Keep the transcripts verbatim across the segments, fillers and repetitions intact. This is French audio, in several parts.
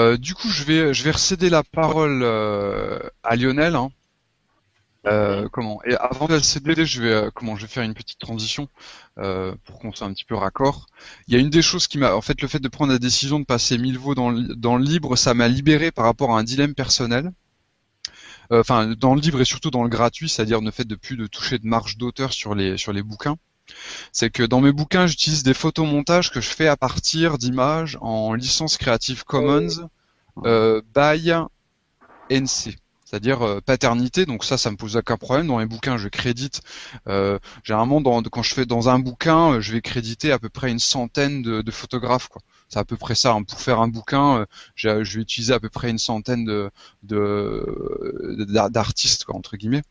Euh, du coup, je vais, je vais recéder la parole euh, à Lionel. Hein. Euh, Mhm. comment? Et avant de la céder, je vais, euh, comment, je vais faire une petite transition euh, pour qu'on soit un petit peu raccord. Il y a une des choses qui m'a, en fait, le fait de prendre la décision de passer mille veaux dans le, dans le libre, ça m'a libéré par rapport à un dilemme personnel. Euh, Enfin, dans le libre et surtout dans le gratuit, c'est-à-dire le fait de plus de toucher de marge d'auteur sur les sur les bouquins. C'est que dans mes bouquins, j'utilise des photomontages que je fais à partir d'images en licence Creative Commons euh, by N C, c'est-à-dire euh, paternité. Donc ça, ça me pose aucun problème. Dans les bouquins, je crédite. Euh, généralement, dans, quand je fais dans un bouquin, euh, je vais créditer à peu près une centaine de, de photographes, quoi. C'est à peu près ça. Hein. Pour faire un bouquin, euh, je, je vais utiliser à peu près une centaine de de- d'artistes, quoi, entre guillemets.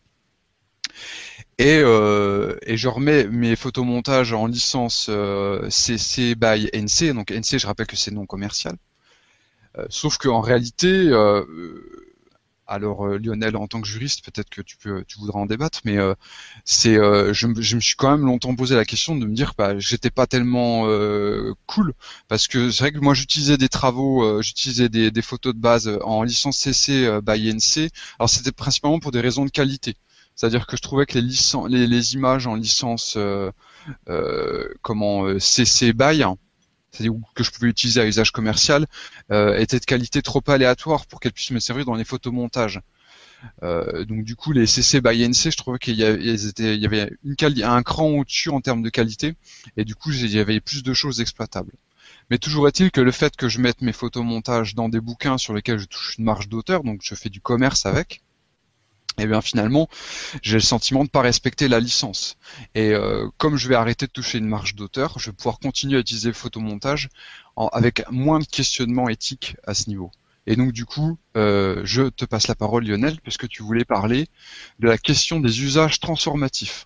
Et, euh, et je remets mes photomontages en licence euh, C C by N C. Donc N C, je rappelle que c'est non commercial. Euh, sauf qu'en réalité, euh, alors euh, Lionel, en tant que juriste, peut-être que tu peux, tu voudras en débattre, mais euh, c'est, euh, je, me- je me suis quand même longtemps posé la question de me dire, bah, j'étais pas tellement euh, cool, parce que c'est vrai que moi j'utilisais des travaux, euh, j'utilisais des, des photos de base en licence C C euh, by N C. Alors c'était principalement pour des raisons de qualité. C'est-à-dire que je trouvais que les, licen- les, les images en licence euh, euh, comment euh, C C by, hein, c'est-à-dire que je pouvais utiliser à usage commercial, euh, étaient de qualité trop aléatoire pour qu'elles puissent me servir dans les photomontages. Euh, donc du coup, les C C by N C, je trouvais qu'il y avait, ils étaient- il y avait une quali- un cran au-dessus en termes de qualité, et du coup, il y avait plus de choses exploitables. Mais toujours est-il que le fait que je mette mes photomontages dans des bouquins sur lesquels je touche une marge d'auteur, donc je fais du commerce avec, et bien finalement, j'ai le sentiment de pas respecter la licence. Et euh, comme je vais arrêter de toucher une marge d'auteur, je vais pouvoir continuer à utiliser le photomontage en- avec moins de questionnements éthiques à ce niveau. Et donc du coup, euh, je te passe la parole, Lionel, puisque tu voulais parler de la question des usages transformatifs.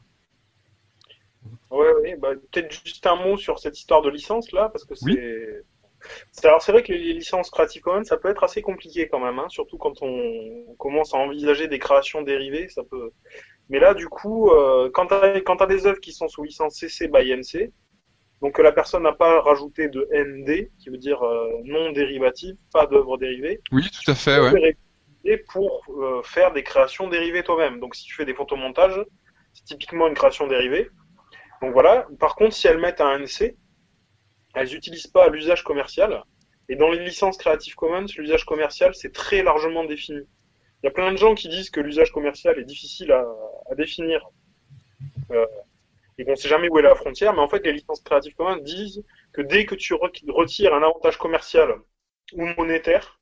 Ouais, ouais, bah, peut-être juste un mot sur cette histoire de licence là, parce que Oui, c'est. c'est- Alors c'est vrai que les licences Creative Commons, ça peut être assez compliqué quand même, hein, surtout quand on commence à envisager des créations dérivées, ça peut. Mais là, du coup, euh, quand t'as quand t'as des œuvres qui sont sous licence C C by N C, donc que la personne n'a pas rajouté de N D, qui veut dire euh, non dérivative, pas d'œuvre dérivée, oui, tout à tu fait, peux ouais. les réutiliser pour euh, faire des créations dérivées toi-même. Donc si tu fais des photomontages, c'est typiquement une création dérivée. Donc voilà. Par contre, si elles mettent un N C, elles n'utilisent pas l'usage commercial. Et dans les licences Creative Commons, l'usage commercial, c'est très largement défini. Il y a plein de gens qui disent que l'usage commercial est difficile à, à définir euh, et qu'on ne sait jamais où est la frontière, mais en fait, les licences Creative Commons disent que dès que tu retires un avantage commercial ou monétaire,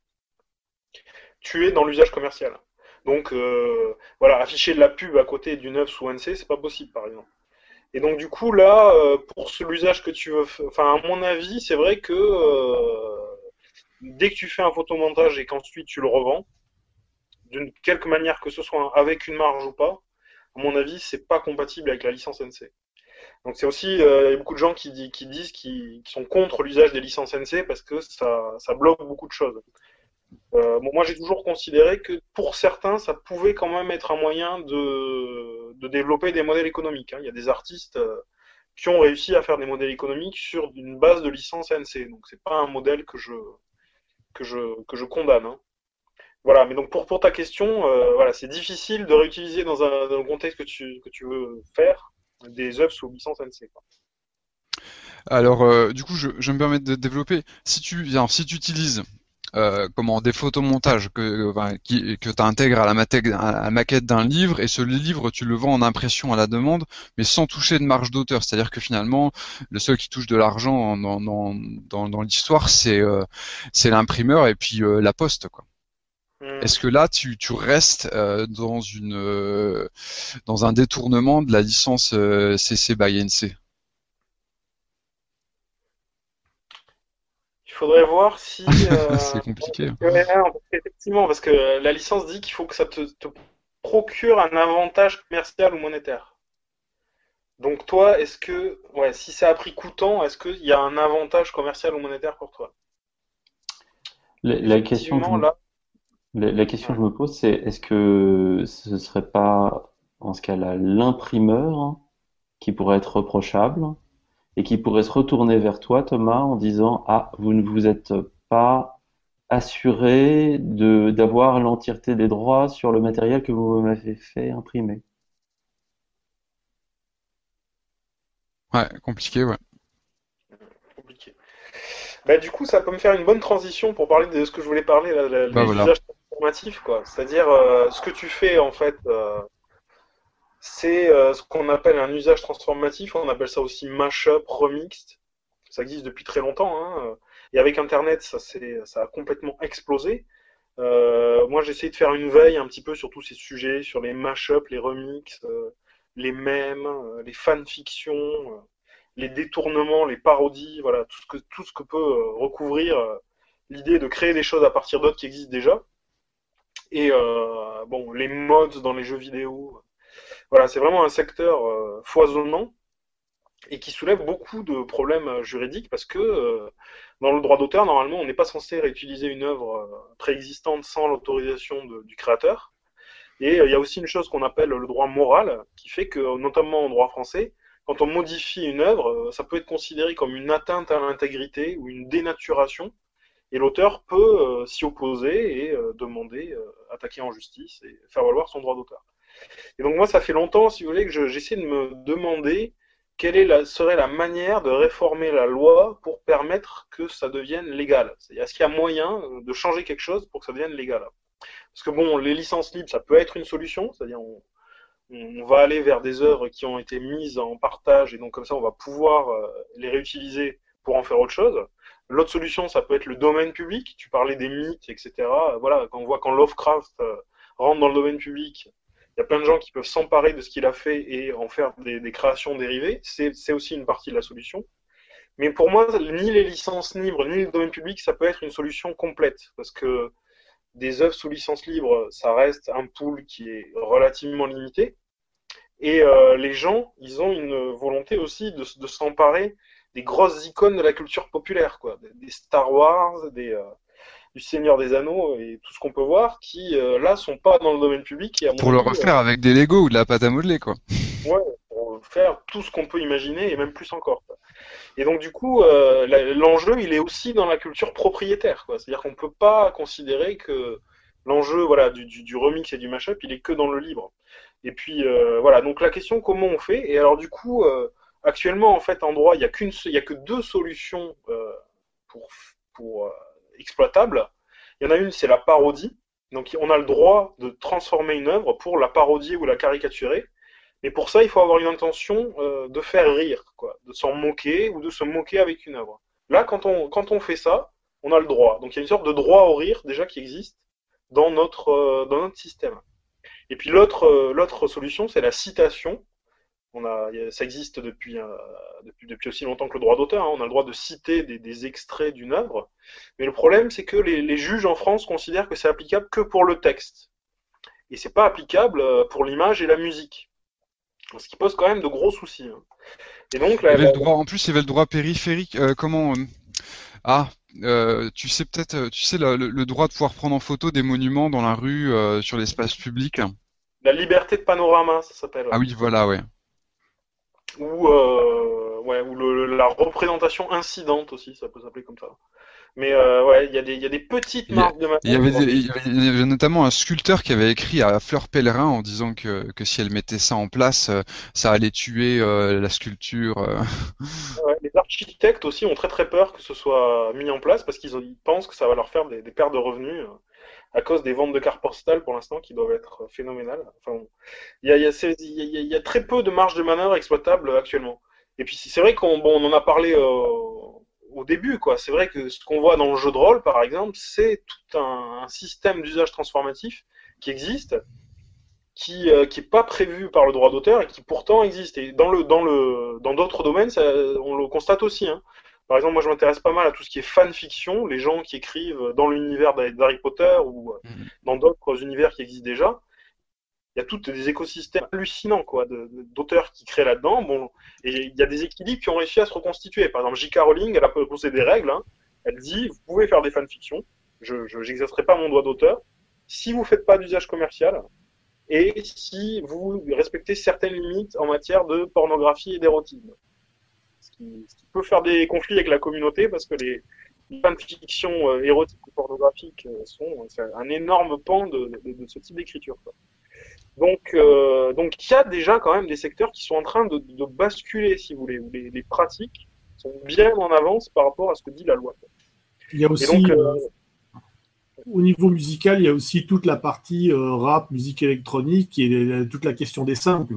tu es dans l'usage commercial. Donc, euh, voilà, afficher de la pub à côté d'une œuvre sous N C, c'est pas possible, par exemple. Et donc, du coup, là, euh, pour l'usage que tu veux, enfin, à mon avis, c'est vrai que euh, dès que tu fais un photomontage et qu'ensuite tu le revends, d'une quelque manière que ce soit avec une marge ou pas, à mon avis, c'est pas compatible avec la licence N C. Donc c'est aussi, euh, il y a beaucoup de gens qui, qui disent qu'ils qui sont contre l'usage des licences N C parce que ça, ça bloque beaucoup de choses. Euh, bon, moi j'ai toujours considéré que pour certains, ça pouvait quand même être un moyen de, de développer des modèles économiques. Hein. Il y a des artistes euh, qui ont réussi à faire des modèles économiques sur une base de licence N C. Donc c'est pas un modèle que je, que je, que je condamne. Hein. Voilà, mais donc pour, pour ta question, euh, voilà, c'est difficile de réutiliser dans un, dans le contexte que tu, que tu veux faire des œuvres sous licence N C. Quoi. Alors, euh, du coup, je, je me permets de développer. Si tu, alors, si tu utilises euh, comment des photomontages que, enfin, qui, que tu intègres à la, maté- à la maquette d'un livre et ce livre, tu le vends en impression à la demande, mais sans toucher de marge d'auteur. C'est-à-dire que finalement, le seul qui touche de l'argent dans, dans, dans, dans l'histoire, c'est euh, c'est l'imprimeur et puis euh, la poste, quoi. Est-ce Hmm. que là, tu, tu restes euh, dans une euh, dans un détournement de la licence euh, C C by N C? Il faudrait voir si. C'est Euh, compliqué. Hein. ouais, non, effectivement, parce que la licence dit qu'il faut que ça te, te procure un avantage commercial ou monétaire. Donc toi, est-ce que, ouais, si ça a pris coûtant, est-ce qu'il y a un avantage commercial ou monétaire pour toi? La, la question que je Effectivement, me, là, la, la question ouais. que je me pose, c'est est-ce que ce serait pas, en ce cas-là, l'imprimeur hein, qui pourrait être reprochable et qui pourrait se retourner vers toi, Thomas, en disant, ah, vous ne vous êtes pas assuré de d'avoir l'entièreté des droits sur le matériel que vous m'avez fait imprimer. Ouais, compliqué, ouais. Compliqué. Bah, du coup, ça peut me faire une bonne transition pour parler de ce que je voulais parler, là, là, Bah les voilà. usages transformatifs, quoi. C'est-à-dire, euh, ce que tu fais, en fait, euh, c'est euh, ce qu'on appelle un usage transformatif. On appelle ça aussi mashup, remixed. Ça existe depuis très longtemps, hein. Et avec Internet, ça, c'est, ça a complètement explosé. Euh, moi, j'essaie de faire une veille un petit peu sur tous ces sujets, sur les mashups, les remixes, euh, les mèmes, euh, les fanfictions, euh, les détournements, les parodies, voilà, tout ce que, tout ce que peut euh, recouvrir euh, l'idée de créer des choses à partir d'autres qui existent déjà. Et euh, bon, les mods dans les jeux vidéo. Voilà, c'est vraiment un secteur euh, foisonnant et qui soulève beaucoup de problèmes euh, juridiques parce que euh, dans le droit d'auteur, normalement, on n'est pas censé réutiliser une œuvre euh, préexistante sans l'autorisation de- du créateur. Et euh, il y a aussi une chose qu'on appelle le droit moral, qui fait que, notamment en droit français, quand on modifie une œuvre, euh, ça peut être considéré comme une atteinte à l'intégrité ou une dénaturation, et l'auteur peut euh, s'y opposer et euh, demander, euh, attaquer en justice et faire valoir son droit d'auteur. Et donc moi, ça fait longtemps, si vous voulez, que je- j'essaie de me demander quelle est la, serait la manière de réformer la loi pour permettre que ça devienne légal. C'est-à-dire, est-ce qu'il y a moyen euh, de changer quelque chose pour que ça devienne légal? Parce que bon, les licences libres, ça peut être une solution, c'est-à-dire on, on va aller vers des œuvres qui ont été mises en partage et donc comme ça on va pouvoir euh, les réutiliser pour en faire autre chose. L'autre solution, ça peut être le domaine public. Tu parlais des mythes, et cetera. Voilà, quand on voit quand Lovecraft euh, rentre dans le domaine public, il y a plein de gens qui peuvent s'emparer de ce qu'il a fait et en faire des, des créations dérivées. C'est, c'est aussi une partie de la solution. Mais pour moi, ni les licences libres, ni le domaine public, ça peut être une solution complète. Parce que des œuvres sous licence libre, ça reste un pool qui est relativement limité. Et euh, les gens, ils ont une volonté aussi de, de s'emparer des grosses icônes de la culture populaire, quoi, des Star Wars, des, euh, du Seigneur des Anneaux et tout ce qu'on peut voir, qui euh, là sont pas dans le domaine public et à mon Pour le avis, euh, refaire avec des Lego ou de la pâte à modeler, quoi. ouais, pour faire tout ce qu'on peut imaginer et même plus encore, quoi. Et donc du coup, euh, la- l'enjeu, il est aussi dans la culture propriétaire, quoi. C'est-à-dire qu'on peut pas considérer que l'enjeu, voilà, du, du, du remix et du mashup, il est que dans le libre. Et puis euh, voilà, donc la question, comment on fait? Et alors du coup, euh, actuellement, en fait, en droit, il y a qu'une, il y a que deux solutions euh, pour pour euh, exploitables. Il y en a une, c'est la parodie. Donc on a le droit de transformer une œuvre pour la parodier ou la caricaturer. Mais pour ça, il faut avoir une intention euh, de faire rire, quoi, de s'en moquer ou de se moquer avec une œuvre. Là, quand on, quand on fait ça, on a le droit. Donc il y a une sorte de droit au rire déjà qui existe dans notre, euh, dans notre système. Et puis l'autre, euh, l'autre solution, c'est la citation. On a, ça existe depuis, euh, depuis, depuis aussi longtemps que le droit d'auteur. Hein. On a le droit de citer des, des extraits d'une œuvre. Mais le problème, c'est que les, les juges en France considèrent que c'est applicable que pour le texte. Et c'est pas applicable euh, pour l'image et la musique. Ce qui pose quand même de gros soucis. Hein. Et donc, Il y la, avait la- le droit, en plus, il y avait le droit périphérique. Euh, comment euh, Ah, euh, tu sais peut-être, euh, tu sais le, le- le droit de pouvoir prendre en photo des monuments dans la rue, euh, sur l'espace public. la liberté de panorama, ça s'appelle. Ah Ouais. oui, voilà, ouais. Ou, euh, ouais, ou le, la représentation incidente aussi, ça peut s'appeler comme ça. Mais euh, ouais, il y, a des- il y a des petites Il y, a- marques de il y avait, manœuvre. des- il y avait, il y avait notamment un sculpteur qui avait écrit à Fleur Pellerin en disant que, que si elle mettait ça en place, euh, ça allait tuer euh, la sculpture. euh. Ouais, les architectes aussi ont très très peur que ce soit mis en place parce qu'ils ont- ils pensent que ça va leur faire des, des pertes de revenus euh, à cause des ventes de cartes postales pour l'instant qui doivent être phénoménales. Enfin, bon, il y a, il y, a, ces- il y, a, il y a très peu de marge de manœuvre exploitable actuellement. Et puis c'est vrai qu'on bon, on en a parlé euh, au début, quoi. C'est vrai que ce qu'on voit dans le jeu de rôle, par exemple, c'est tout un, un système d'usage transformatif qui existe, qui euh, qui est pas prévu par le droit d'auteur et qui pourtant existe. Et dans le dans le dans d'autres domaines, ça, on le constate aussi. Hein. Par exemple, moi je m'intéresse pas mal à tout ce qui est fanfiction, les gens qui écrivent dans l'univers d'Harry Potter ou euh, Mhm. dans d'autres univers qui existent déjà. Il y a tous des écosystèmes hallucinants quoi, de- de- d'auteurs qui créent là-dedans. Bon, et il y a des équilibres qui ont réussi à se reconstituer. Par exemple, J K. Rowling, elle a posé des règles. Hein. Elle dit, vous pouvez faire des fanfictions, je n'exercerai pas mon droit d'auteur, si vous faites pas d'usage commercial et si vous respectez certaines limites en matière de pornographie et d'érotisme. Ce qui, ce qui peut faire des conflits avec la communauté parce que les, les fanfictions euh, érotiques ou pornographiques euh, sont c'est un énorme pan de, de, de ce type d'écriture, quoi. Donc, euh, donc il y a déjà quand même des secteurs qui sont en train de, de basculer, si vous voulez, où les, les pratiques sont bien en avance par rapport à ce que dit la loi. Il y a Et aussi, donc, euh, euh, au niveau musical, il y a aussi toute la partie euh, rap, musique électronique et euh, toute la question des samples.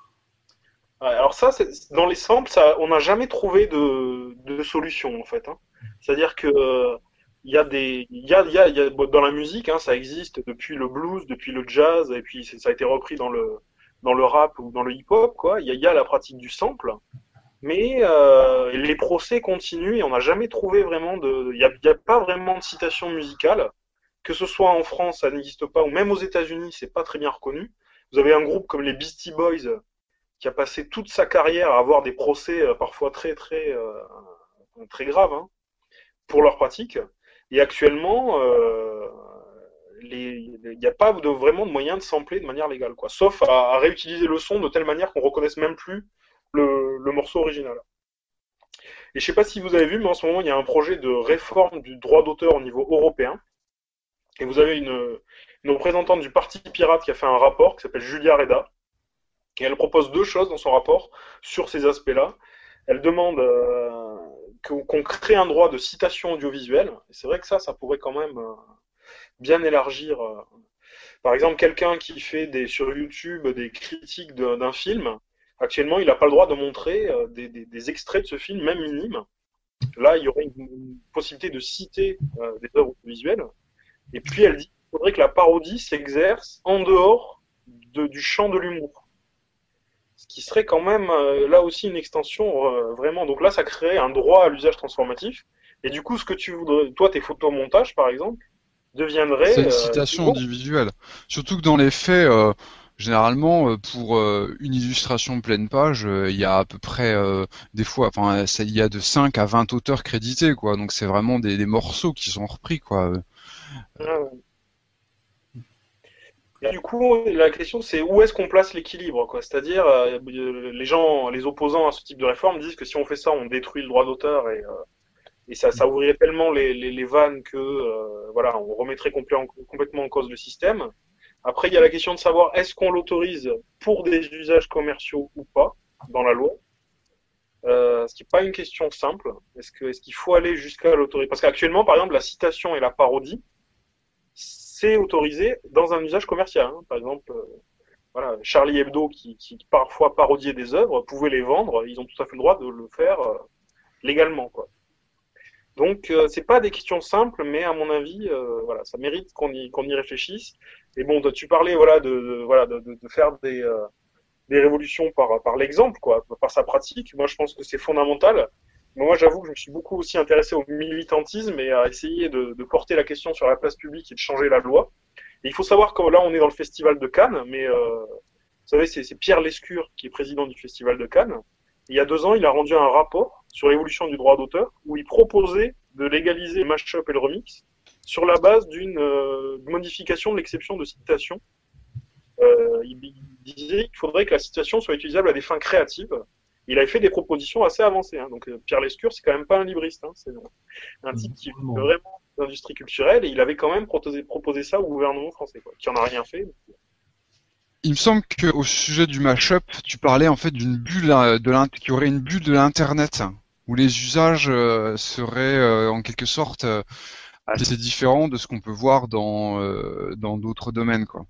alors ça, c'est- dans les samples, ça, on n'a jamais trouvé de, de solution en fait, hein. C'est-à-dire que euh, il y a des, il y a, il y a, il y a- bon, dans la musique, hein, ça existe depuis le blues, depuis le jazz, et puis c'est- ça a été repris dans le dans le rap ou dans le hip-hop, quoi. Il y a, il y a la pratique du sample, mais euh, les procès continuent et on n'a jamais trouvé vraiment de, il y a, il y a pas vraiment de citation musicale, que ce soit en France, ça n'existe pas, ou même aux États-Unis, c'est pas très bien reconnu. Vous avez un groupe comme les Beastie Boys qui a passé toute sa carrière à avoir des procès euh, parfois très très euh, très graves, hein, pour leur pratique. Et actuellement, euh, il n'y a pas de, vraiment de moyen de sampler de manière légale, quoi. Sauf à, à réutiliser le son de telle manière qu'on reconnaisse même plus le, le morceau original. Et je sais pas si vous avez vu, mais en ce moment, il y a un projet de réforme du droit d'auteur au niveau européen. Et vous avez une, une représentante du Parti Pirate qui a fait un rapport qui s'appelle Julia Reda. Et elle propose deux choses dans son rapport sur ces aspects-là. Elle demande euh, qu'on crée un droit de citation audiovisuelle. Et c'est vrai que ça, ça pourrait quand même euh, bien élargir. Euh, par exemple, quelqu'un qui fait des, sur YouTube des critiques de, d'un film, actuellement, il n'a pas le droit de montrer euh, des, des, des extraits de ce film, même minimes. Là, il y aurait une, une possibilité de citer euh, des œuvres audiovisuelles. Et puis, elle dit qu'il faudrait que la parodie s'exerce en dehors de, du champ de l'humour. Ce qui serait quand même euh, là aussi une extension euh, vraiment. Donc là, ça créerait un droit à l'usage transformatif. Et du coup, ce que tu voudrais, toi, tes photomontages, par exemple, C'est deviendraient une euh, citation bon. individuelle. Surtout que dans les faits, euh, généralement, euh, pour euh, une illustration pleine page, euh, il y a à peu près euh, des fois, enfin, ça, il y a de cinq à vingt auteurs crédités, quoi. Donc c'est vraiment des, des morceaux qui sont repris, quoi. Euh, et du coup, la question, c'est où est-ce qu'on place l'équilibre, quoi. C'est-à-dire, euh, les gens, les opposants à ce type de réforme disent que si on fait ça, on détruit le droit d'auteur et, euh, et ça, ça ouvrirait tellement les, les, les vannes que, euh, voilà, on remettrait complè- en- complètement en cause le système. Après, il y a la question de savoir est-ce qu'on l'autorise pour des usages commerciaux ou pas dans la loi. Euh, ce qui n'est pas une question simple. Est-ce que, est-ce qu'il faut aller jusqu'à l'autoriser? Parce qu'actuellement, par exemple, la citation et la parodie, c'est autorisé dans un usage commercial, hein. Par exemple, euh, voilà, Charlie Hebdo, qui, qui parfois parodiait des œuvres, pouvait les vendre. Ils ont tout à fait le droit de le faire euh, légalement, quoi. Donc, euh, c'est pas des questions simples, mais à mon avis, euh, voilà, ça mérite qu'on y, qu'on y réfléchisse. Et bon, tu parlais, voilà, de, de voilà, de, de faire des, euh, des révolutions par, par l'exemple, quoi, par sa pratique. Moi, je pense que c'est fondamental. Mais moi, j'avoue que je me suis beaucoup aussi intéressé au militantisme et à essayer de, de porter la question sur la place publique et de changer la loi. Et il faut savoir que là, on est dans le festival de Cannes, mais euh, vous savez, c'est, c'est Pierre Lescure qui est président du festival de Cannes. Il y a deux ans, il a rendu un rapport sur l'évolution du droit d'auteur où il proposait de légaliser le mashup et le remix sur la base d'une euh, modification de l'exception de citation. Euh, il, il disait qu'il faudrait que la citation soit utilisable à des fins créatives. Il avait fait des propositions assez avancées, hein. Donc Pierre Lescure, c'est quand même pas un libriste, hein. C'est un type qui fait vraiment l'industrie culturelle et il avait quand même proposé, proposé ça au gouvernement français, quoi, qui en a rien fait. Il me semble qu'au sujet du mashup, tu parlais en fait d'une bulle euh, de l'int- qu'il y aurait une bulle de l'internet où les usages euh, seraient euh, en quelque sorte euh, assez différents de ce qu'on peut voir dans euh, dans d'autres domaines, quoi.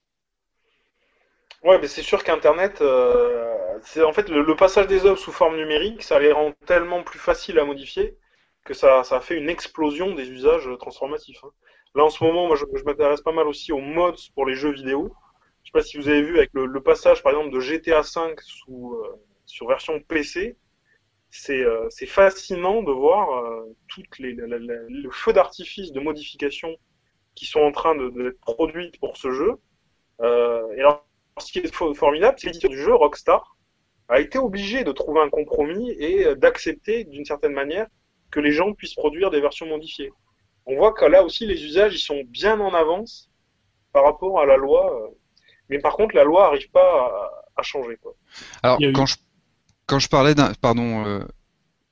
Ouais, mais c'est sûr qu'Internet, euh, c'est en fait le, le passage des œuvres sous forme numérique, ça les rend tellement plus faciles à modifier que ça, ça a fait une explosion des usages transformatifs, hein. Là, en ce moment, moi, je, je m'intéresse pas mal aussi aux mods pour les jeux vidéo. Je sais pas si vous avez vu avec le, le passage, par exemple, de G T A cinq sous, euh, sur version P C. C'est euh, c'est fascinant de voir euh, toutes les, la- la- la- le feu d'artifice de modifications qui sont en train de, d'être produites pour ce jeu. Euh, et alors, ce qui est formidable, c'est que l'éditeur du jeu, Rockstar, a été obligé de trouver un compromis et euh, d'accepter d'une certaine manière que les gens puissent produire des versions modifiées. On voit que là aussi, les usages, ils sont bien en avance par rapport à la loi. euh, Mais par contre, la loi n'arrive pas à, à changer, quoi. Alors Il y a eu- quand je quand je parlais d'un pardon euh,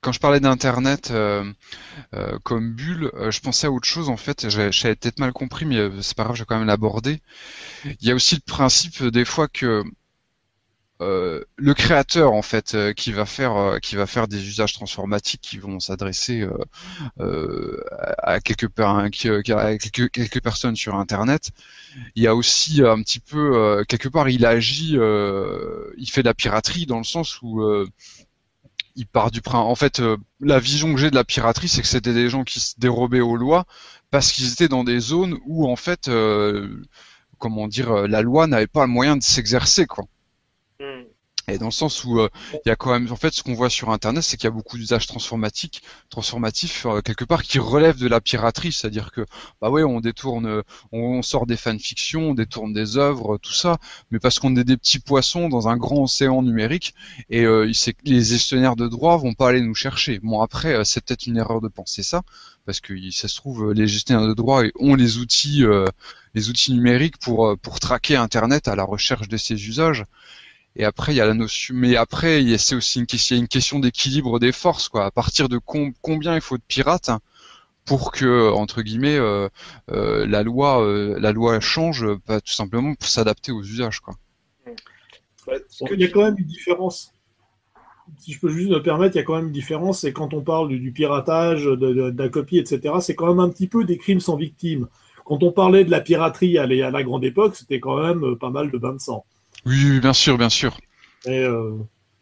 quand je parlais d'internet euh, euh, comme bulle, euh, je pensais à autre chose en fait. J'avais j'avais peut-être mal compris, mais euh, c'est pas grave, je vais quand même l'aborder. Il y a aussi le principe euh, des fois que euh, le créateur en fait euh, qui va faire euh, qui va faire des usages transformatiques qui vont s'adresser euh, euh, à à quelques, per- à quelques quelques personnes sur internet. Il y a aussi un petit peu euh, quelque part il agit euh, il fait de la piraterie dans le sens où euh, il part du principe. En fait, euh, la vision que j'ai de la piraterie, c'est que c'était des gens qui se dérobaient aux lois parce qu'ils étaient dans des zones où en fait, euh, comment dire, euh, la loi n'avait pas le moyen de s'exercer, quoi. Hmm. Et dans le sens où euh, il y a quand même, en fait, ce qu'on voit sur Internet, c'est qu'il y a beaucoup d'usages transformatiques, transformatifs euh, quelque part qui relèvent de la piraterie, c'est-à-dire que bah ouais, on détourne, euh, on, on sort des fanfictions, on détourne des œuvres, tout ça, mais parce qu'on est des petits poissons dans un grand océan numérique et euh, c'est que les gestionnaires de droits vont pas aller nous chercher. Bon après, euh, c'est peut-être une erreur de penser ça, parce que il- ça se trouve, euh, les gestionnaires de droits ont les outils, euh, les outils numériques pour euh, pour traquer Internet à la recherche de ces usages. Et après, il y a la notion, mais après, il y a- c'est aussi une question, il y a une question d'équilibre des forces, quoi. À partir de com- combien il faut de pirates hein, pour que, entre guillemets, euh, euh, la loi, euh, la loi change, euh, pas tout simplement pour s'adapter aux usages, quoi. Bah, ce Bon, que il y a tu quand dis, même une différence. Si je peux juste me permettre, il y a quand même une différence, c'est quand on parle du, du piratage, de, de, de la copie, et cetera, c'est quand même un petit peu des crimes sans victime. Quand on parlait de la piraterie à, la à la grande époque, c'était quand même euh, pas mal de bains de sang. Oui, oui, bien sûr, bien sûr. Et, euh,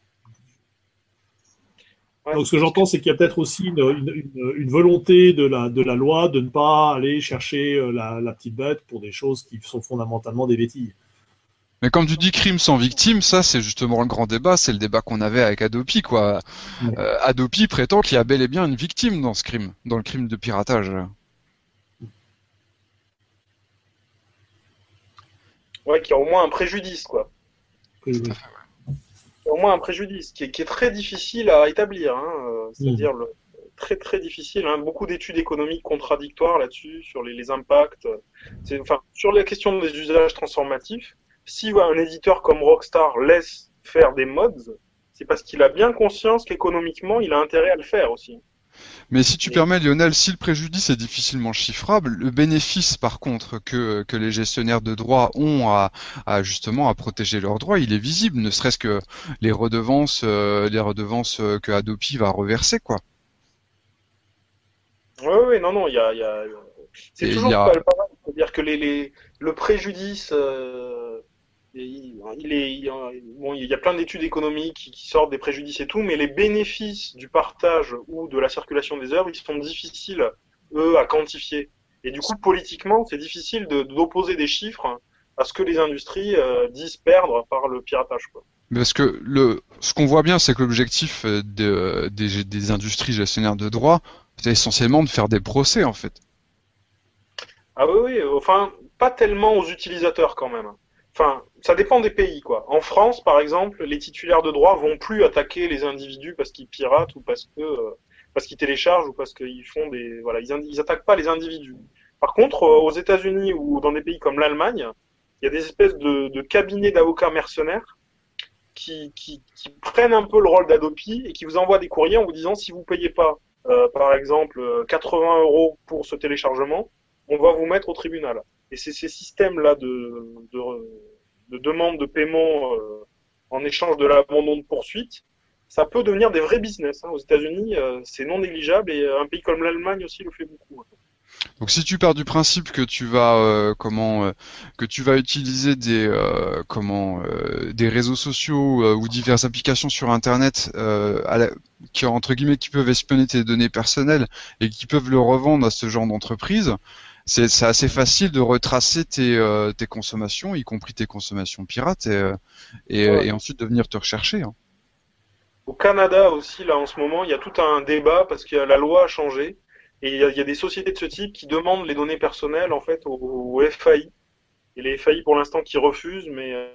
ouais, donc ce que ce que j'entends, c'est qu'il y a peut-être aussi une, une, une, une volonté de la, de la loi de ne pas aller chercher euh, la, la petite bête pour des choses qui sont fondamentalement des bêtises. Mais comme tu dis, crime sans victime, ça, c'est justement le grand débat. C'est le débat qu'on avait avec Adopi, quoi. Ouais. Euh, Adopi prétend qu'il y a bel et bien une victime dans ce crime, dans le crime de piratage. ouais, qu'il y a au moins un préjudice, quoi. Oui, Tout à oui. fait. Il y a au moins un préjudice qui est, qui est très difficile à établir, hein, euh, Mm. c'est-à-dire le, très très difficile. Hein, beaucoup d'études économiques contradictoires là-dessus, sur les, les impacts. C'est, enfin, sur la question des usages transformatifs, si ouais, un éditeur comme Rockstar laisse faire des mods, c'est parce qu'il a bien conscience qu'économiquement, il a intérêt à le faire aussi. Mais si tu Et, permets, Lionel, si le préjudice est difficilement chiffrable, le bénéfice, par contre, que, que les gestionnaires de droits ont à, à justement à protéger leurs droits, il est visible, ne serait-ce que les redevances, euh, les redevances euh, que Adopi va reverser, quoi. ouais, ouais, non, non, il y a, il y a, c'est Et il y toujours a, pas le pareil. C'est-à-dire que les, les, le préjudice, euh, il, il est, il y a, bon, il y a plein d'études économiques qui, qui sortent des préjudices et tout, mais les bénéfices du partage ou de la circulation des œuvres, ils sont difficiles, eux, à quantifier. Et du coup, politiquement, c'est difficile de, d'opposer des chiffres à ce que les industries euh, disent perdre par le piratage, quoi. parce que le, ce qu'on voit bien, c'est que l'objectif euh, de- des, des industries gestionnaires de droits, c'est essentiellement de faire des procès, en fait. Ah oui, oui, enfin, pas tellement aux utilisateurs quand même. Enfin, ça dépend des pays, quoi. En France, par exemple, les titulaires de droits vont plus attaquer les individus parce qu'ils piratent ou parce que euh, parce qu'ils téléchargent ou parce qu'ils font des voilà, ils, ils attaquent pas les individus. Par contre, euh, aux États-Unis ou dans des pays comme l'Allemagne, il y a des espèces de, de cabinets d'avocats mercenaires qui, qui, qui prennent un peu le rôle d'Adopi et qui vous envoient des courriers en vous disant si vous payez pas, euh, par exemple, euh, quatre-vingts euros pour ce téléchargement, on va vous mettre au tribunal. Et c'est ces systèmes-là de, de, de demande de paiement euh, en échange de l'abandon de poursuite, ça peut devenir des vrais business. Hein. Aux États-Unis, euh, c'est non négligeable et un pays comme l'Allemagne aussi le fait beaucoup. Hein. Donc si tu pars du principe que tu vas euh, comment euh, que tu vas utiliser des euh, comment euh, des réseaux sociaux euh, ou diverses applications sur Internet euh, à la- qui entre guillemets qui peuvent espionner tes données personnelles et qui peuvent le revendre à ce genre d'entreprise, c'est c'est assez facile de retracer tes euh, tes consommations, y compris tes consommations pirates et euh, et, Ouais. et ensuite de venir te rechercher. Hein. Au Canada aussi, là, en ce moment, il y a tout un débat parce que la loi a changé. Et il y a, il y a des sociétés de ce type qui demandent les données personnelles, en fait, au, au F A I. Et les F A I, pour l'instant, qui refusent, mais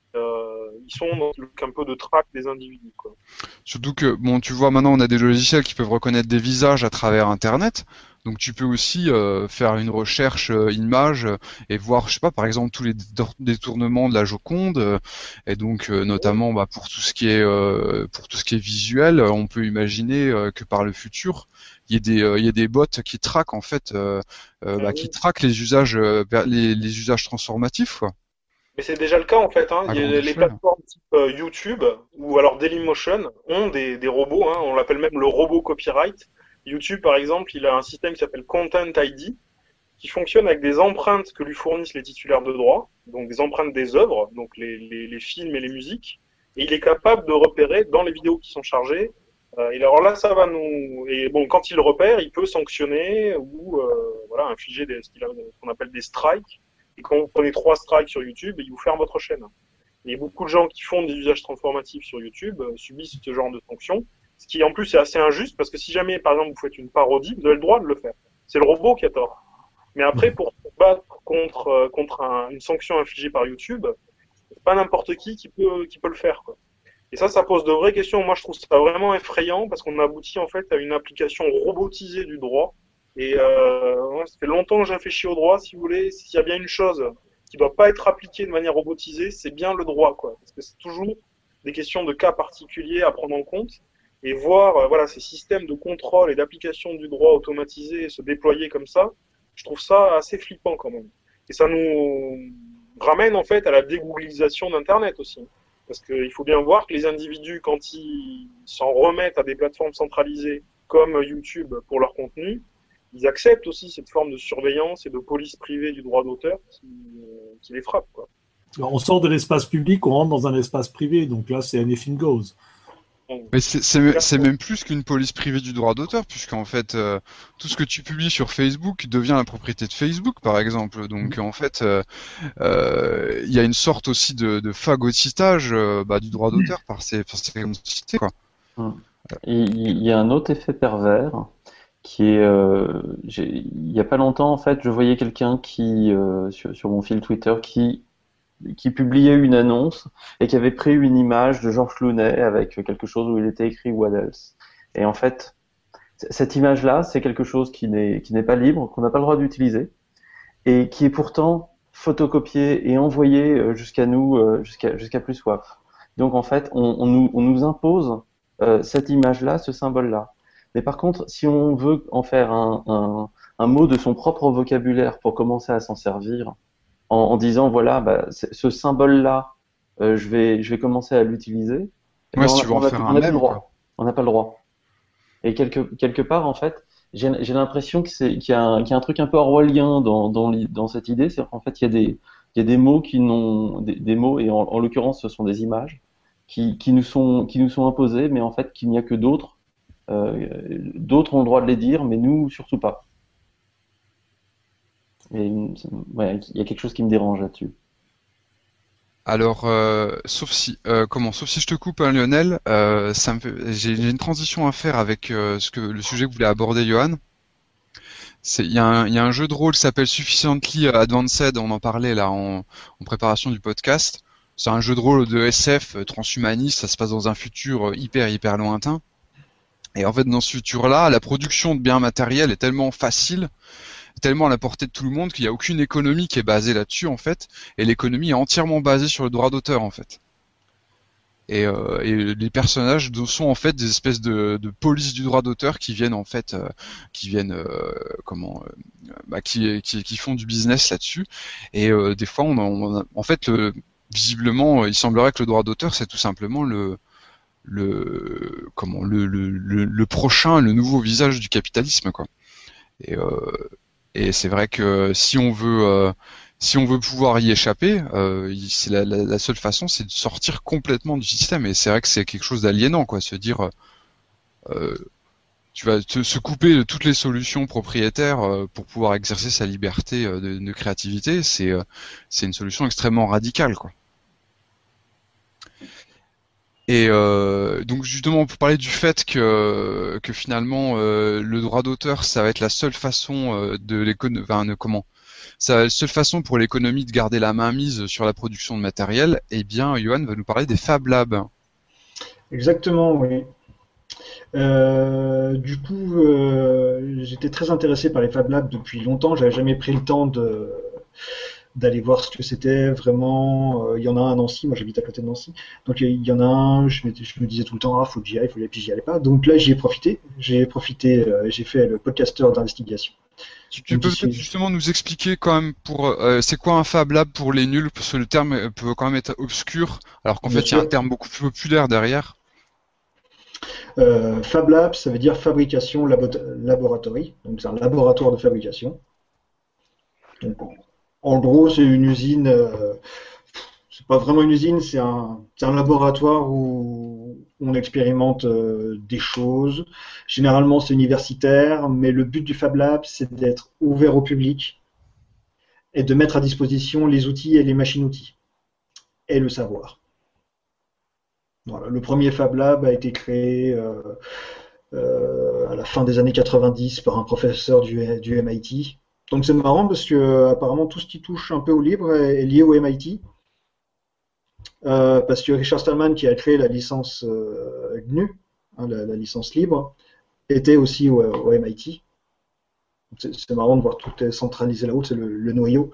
euh, ils sont dans le un peu de traque des individus, quoi. Surtout que, bon, tu vois, maintenant on a des logiciels qui peuvent reconnaître des visages à travers Internet. Donc tu peux aussi euh, faire une recherche euh, image euh, et voir, je sais pas, par exemple tous les détour- détournements de la Joconde. euh, et donc euh, notamment bah, pour tout ce qui est euh, pour tout ce qui est visuel, euh, on peut imaginer euh, que par le futur, il y ait des euh, il y ait des bots qui traquent en fait, euh, euh, bah, Euh, qui traquent les usages euh, les, les usages transformatifs, quoi, Mais c'est déjà le cas en fait, hein. à Il y grande a les échelle. plateformes type euh, YouTube ou alors Dailymotion ont des, des robots, hein. On l'appelle même le robot copyright. YouTube par exemple, il a un système qui s'appelle Content I D qui fonctionne avec des empreintes que lui fournissent les titulaires de droit, donc des empreintes des œuvres, donc les, les, les films et les musiques, et il est capable de repérer dans les vidéos qui sont chargées. Euh, et alors là, ça va nous. Et bon, quand il le repère, il peut sanctionner ou euh, voilà infliger des, ce qu'il a- ce qu'on appelle des strikes. Et quand vous prenez trois strikes sur YouTube, il vous ferme votre chaîne. Et beaucoup de gens qui font des usages transformatifs sur YouTube euh, subissent ce genre de sanctions, ce qui en plus est assez injuste parce que si jamais, par exemple, vous faites une parodie, vous avez le droit de le faire. C'est le robot qui a tort. Mais après, pour se battre contre, euh, contre un- une sanction infligée par YouTube, c'est pas n'importe qui qui peut, qui peut le faire, quoi. Et ça, ça pose de vraies questions. Moi, je trouve ça vraiment effrayant parce qu'on aboutit en fait à une application robotisée du droit. Et euh, ouais, ça fait longtemps que j'ai réfléchi au droit, si vous voulez. S'il y a bien une chose qui doit pas être appliquée de manière robotisée, c'est bien le droit, quoi. Parce que c'est toujours des questions de cas particuliers à prendre en compte. Et voir euh, voilà, ces systèmes de contrôle et d'application du droit automatisé se déployer comme ça, je trouve ça assez flippant quand même. Et ça nous ramène en fait à la dégooglisation d'Internet aussi. Parce qu'il faut bien voir que les individus, quand ils s'en remettent à des plateformes centralisées comme YouTube pour leur contenu, ils acceptent aussi cette forme de surveillance et de police privée du droit d'auteur qui, qui les frappe, quoi. Alors, on sort de l'espace public, on rentre dans un espace privé, donc là, c'est anything goes. Mais c'est c'est- c'est même plus qu'une police privée du droit d'auteur, puisqu'en fait, euh, tout ce que tu publies sur Facebook devient la propriété de Facebook, par exemple. Donc, en fait, euh, euh, il y a une sorte aussi de, de phagocytage euh, bah, du droit d'auteur par ces, par ces entités, quoi. Hum. Il il y a un autre effet pervers qui est, euh, j'ai- il y a pas longtemps en fait, je voyais quelqu'un qui euh, sur, sur mon fil Twitter qui qui publiait une annonce et qui avait pris une image de Georges Clooney avec quelque chose où il était écrit What else? Et en fait, c- cette image-là, c'est quelque chose qui n'est qui n'est pas libre, qu'on n'a pas le droit d'utiliser et qui est pourtant photocopié et envoyé euh, jusqu'à nous, euh, jusqu'à jusqu'à plus soif. Donc en fait, on, on nous on nous impose euh, cette image-là, ce symbole-là. Mais par contre, si on veut en faire un, un, un mot de son propre vocabulaire pour commencer à s'en servir, en, en disant voilà, bah, c'est- ce symbole-là, euh, je vais, je vais commencer à l'utiliser. Eh Ouais, ben, si on tu a- veux en on a faire plus- un on n'a plus le mème, quoi. droit. On n'a pas le droit. Et quelque, quelque part, en fait, j'ai, j'ai l'impression que c'est, qu'il y a un, qu'il y a un truc un peu orwellien dans, dans, l'i- dans cette idée, c'est qu'en fait, il y a des, il y a des mots qui n'ont, des, des mots, et en, en l'occurrence, ce sont des images, qui, qui nous sont, qui nous sont imposées, mais en fait, qu'il n'y a que d'autres, euh, d'autres ont le droit de les dire, mais nous, surtout pas. Et, ouais, il y a quelque chose qui me dérange là-dessus. Alors, euh, sauf si, euh, comment, sauf si je te coupe, hein, Lionel, euh, ça me fait, j'ai j'ai une transition à faire avec euh, ce que le sujet que voulait aborder Johan. C'est, il y a un, il y a un jeu de rôle qui s'appelle Sufficiently Advanced, on en parlait là en, en préparation du podcast. C'est un jeu de rôle de S F euh, transhumaniste, ça se passe dans un futur euh, hyper hyper lointain. Et en fait, dans ce futur-là, la production de biens matériels est tellement facile, tellement à la portée de tout le monde qu'il n'y a aucune économie qui est basée là-dessus en fait, et l'économie est entièrement basée sur le droit d'auteur en fait. Et, euh, et les personnages de- sont en fait des espèces de, de police du droit d'auteur qui viennent en fait, euh, qui viennent euh, comment, euh, bah, qui, qui qui font du business là-dessus. Et euh, des fois, on, a- on a- en fait, le, visiblement, il semblerait que le droit d'auteur c'est tout simplement le le comment le, le, le, le prochain, le nouveau visage du capitalisme quoi. Et, euh, et c'est vrai que si on veut, euh, si on veut pouvoir y échapper, euh, il- c'est la, la, la seule façon, c'est de sortir complètement du système. Et c'est vrai que c'est quelque chose d'aliénant, quoi. Se dire, euh, tu vas te, se couper de toutes les solutions propriétaires euh, pour pouvoir exercer sa liberté euh, de, de créativité, c'est, euh, c'est une solution extrêmement radicale, quoi. Et euh, donc justement pour parler du fait que que finalement euh, le droit d'auteur ça va être la seule façon euh, de l'économie, enfin, de- comment, ça va être la seule façon pour l'économie de garder la main mise sur la production de matériel. Eh bien, Johan va nous parler des Fab Labs. Exactement, oui. Euh, du coup, euh, j'étais très intéressé par les Fab Labs depuis longtemps. J'avais jamais pris le temps de d'aller voir ce que c'était vraiment. Euh, Il y en a un à Nancy, moi j'habite à côté de Nancy. Donc il y en a un, je, m'étais- je me disais tout le temps, ah, faut que j'y aille, faut que j'y aille, puis j'y allais pas. Donc là, j'y ai profité. J'ai profité, euh, j'ai fait le podcasteur d'investigation. Tu, tu Donc peux ici, peut-être justement nous expliquer quand même pour euh, c'est quoi un Fab Lab pour les nuls, parce que le terme euh, peut quand même être obscur, alors qu'en bien fait il y a un sûr, terme beaucoup plus populaire derrière. euh, Fab Lab, ça veut dire fabrication labo- laboratory. Donc c'est un laboratoire de fabrication. Donc en gros, c'est une usine. Euh, c'est pas vraiment une usine, c'est un, c'est un laboratoire où on expérimente euh, des choses. Généralement, c'est universitaire, mais le but du Fab Lab, c'est d'être ouvert au public et de mettre à disposition les outils et les machines-outils et le savoir. Voilà. Le premier Fab Lab a été créé euh, euh, à la fin des années quatre-vingt-dix par un professeur du, du M I T. Donc c'est marrant parce que apparemment tout ce qui touche un peu au libre est, est lié au M I T. Euh, parce que Richard Stallman, qui a créé la licence euh, G N U, hein, la, la licence libre, était aussi au, au M I T. C'est c'est marrant de voir tout est centralisé là-haut, c'est le, le noyau.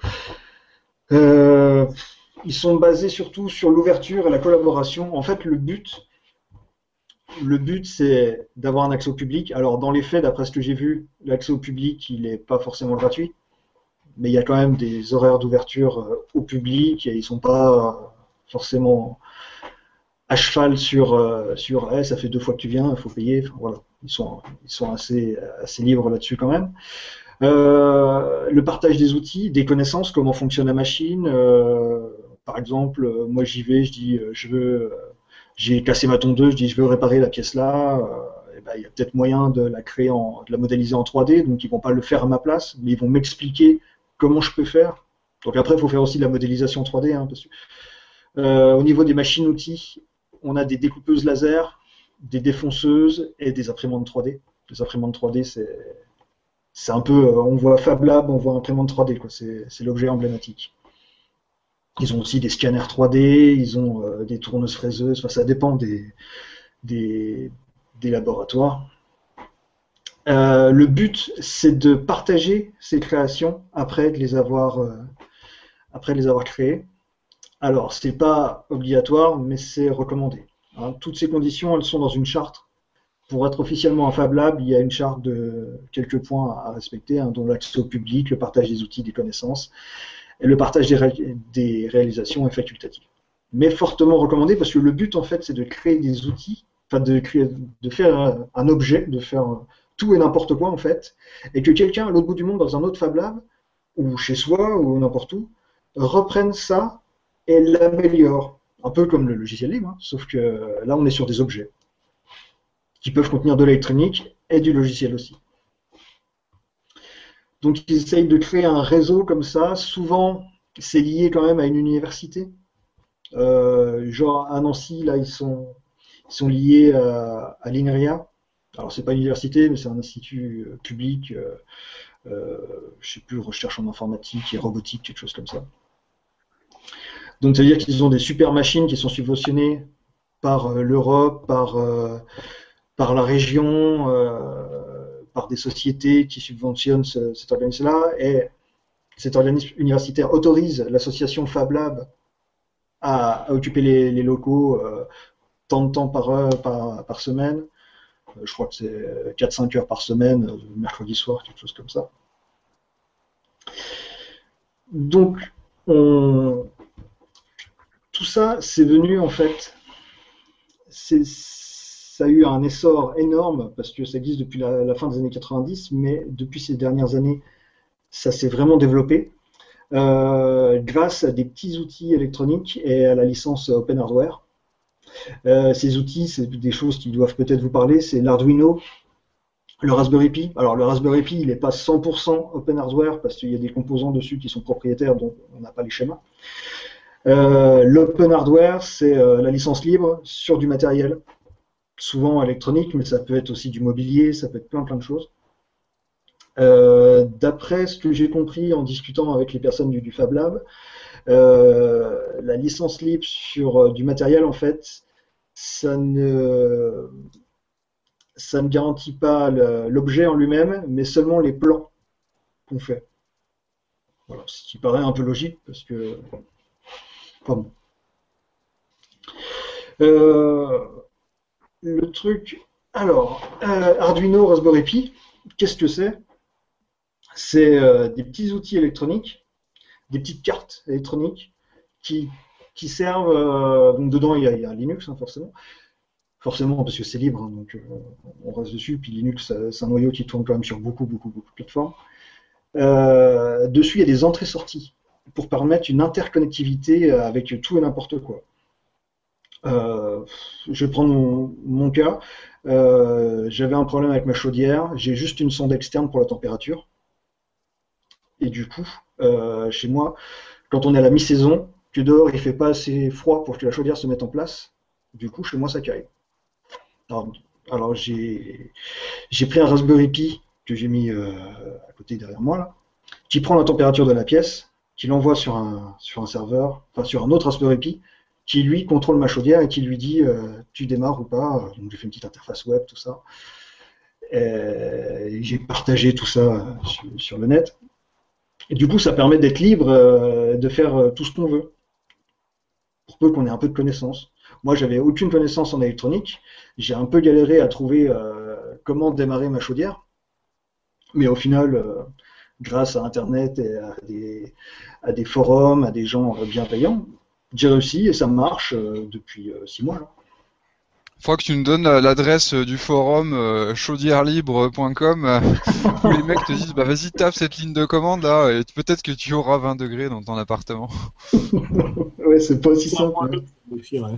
Euh, ils sont basés surtout sur l'ouverture et la collaboration. En fait, le but, le but, c'est d'avoir un accès au public. Alors, dans les faits, d'après ce que j'ai vu, l'accès au public, il n'est pas forcément gratuit, mais il y a quand même des horaires d'ouverture euh, au public et ils ne sont pas euh, forcément à cheval sur, euh, sur eh, ça fait deux fois que tu viens, il faut payer. Enfin, voilà. Ils sont, ils sont assez, assez libres là-dessus quand même. Euh, le partage des outils, des connaissances, comment fonctionne la machine. Euh, par exemple, euh, moi j'y vais, je dis, euh, je veux, euh, j'ai cassé ma tondeuse, je dis, je veux réparer la pièce là. Euh, et ben, il y a peut-être moyen de la créer, en, de la modéliser en trois D, donc ils vont pas le faire à ma place, mais ils vont m'expliquer comment je peux faire. Donc après, il faut faire aussi de la modélisation trois D, hein, parce que euh, au niveau des machines-outils, on a des découpeuses laser, des défonceuses et des imprimantes trois D. Les imprimantes trois D, c'est c'est un peu, on voit Fab Lab, on voit imprimante trois D, quoi. C'est, c'est l'objet emblématique. Ils ont aussi des scanners trois D, ils ont euh, des tourneuses fraiseuses, enfin, ça dépend des, des, des laboratoires. Euh, le but, c'est de partager ces créations après de les avoir, euh, après de les avoir créées. Alors, c'est pas obligatoire, mais c'est recommandé. Hein, toutes ces conditions, elles sont dans une charte. Pour être officiellement un Fab Lab, il y a une charte de quelques points à respecter, hein, dont l'accès au public, le partage des outils, des connaissances, et le partage des, ré des réalisations est facultatif. Mais fortement recommandé parce que le but, en fait, c'est de créer des outils, enfin de, créer, de faire un, un objet, de faire tout et n'importe quoi, en fait, et que quelqu'un à l'autre bout du monde, dans un autre Fab Lab, ou chez soi, ou n'importe où, reprenne ça et l'améliore. Un peu comme le logiciel libre, hein, sauf que là, on est sur des objets qui peuvent contenir de l'électronique et du logiciel aussi. Donc ils essayent de créer un réseau comme ça. Souvent, c'est lié quand même à une université. Euh, genre à Nancy, là, ils sont, ils sont liés à, à l'INRIA. Alors c'est pas une université, mais c'est un institut euh, public, euh, euh, je sais plus, recherche en informatique et robotique, quelque chose comme ça. Donc ça veut dire qu'ils ont des super machines qui sont subventionnées par euh, l'Europe, par euh, par la région, euh, par des sociétés qui subventionnent ce, cet organisme-là, et cet organisme universitaire autorise l'association Fab Lab à, à occuper les, les locaux euh, tant de temps par, heure, par, par semaine. Euh, je crois que c'est quatre à cinq heures par semaine, euh, mercredi soir, quelque chose comme ça. Donc, on... tout ça, c'est venu en fait... C'est... Ça a eu un essor énorme parce que ça existe depuis la, la fin des années quatre-vingt-dix, mais depuis ces dernières années, ça s'est vraiment développé euh, grâce à des petits outils électroniques et à la licence Open Hardware. Euh, ces outils, c'est des choses qui doivent peut-être vous parler, c'est l'Arduino, le Raspberry Pi. Alors le Raspberry Pi, il n'est pas cent pour cent Open Hardware parce qu'il y a des composants dessus qui sont propriétaires dont on n'a pas les schémas. Euh, L'open hardware, c'est euh, la licence libre sur du matériel, souvent électronique, mais ça peut être aussi du mobilier, ça peut être plein plein de choses. Euh, D'après ce que j'ai compris en discutant avec les personnes du, du Fab Lab, euh, la licence libre sur euh, du matériel, en fait, ça ne, ça ne garantit pas le- l'objet en lui-même, mais seulement les plans qu'on fait. Voilà, ce qui paraît un peu logique, parce que... Enfin bon. Euh, le truc... Alors, euh, Arduino Raspberry Pi, qu'est-ce que c'est? C'est euh, des petits outils électroniques, des petites cartes électroniques qui, qui servent. Euh, donc dedans, il y a, il y a Linux, hein, forcément. Forcément, parce que c'est libre, hein, donc euh, on reste dessus. Puis Linux, euh, c'est un noyau qui tourne quand même sur beaucoup, beaucoup, beaucoup de plateformes. Euh, dessus, il y a des entrées-sorties pour permettre une interconnectivité avec tout et n'importe quoi. Euh, je vais prendre mon, mon cas. Euh, J'avais un problème avec ma chaudière. J'ai juste une sonde externe pour la température. Et du coup, euh, chez moi, quand on est à la mi-saison, que dehors il fait pas assez froid pour que la chaudière se mette en place, du coup, chez moi, ça caille. Alors, alors j'ai j'ai pris un Raspberry Pi que j'ai mis euh, à côté derrière moi, là, qui prend la température de la pièce, qui l'envoie sur un, sur un serveur, enfin sur un autre Raspberry Pi, qui lui contrôle ma chaudière et qui lui dit euh, tu démarres ou pas. Donc j'ai fait une petite interface web, tout ça. Et j'ai partagé tout ça sur, sur le net. Et du coup, ça permet d'être libre, euh, de faire euh, tout ce qu'on veut, pour peu qu'on ait un peu de connaissances. Moi, j'avais aucune connaissance en électronique. J'ai un peu galéré à trouver euh, comment démarrer ma chaudière. Mais au final, euh, grâce à Internet et à des, à des forums, à des gens euh, bienveillants, j'ai réussi et ça marche euh, depuis euh, six mois. Là. Faudra que tu nous donnes euh, l'adresse euh, du forum euh, chaudièrelibre point com euh, où les mecs te disent bah vas-y tape cette ligne de commande là et peut-être que tu auras vingt degrés dans ton appartement. Ouais, c'est pas aussi C'est un simple. point hein. de aussi, ouais.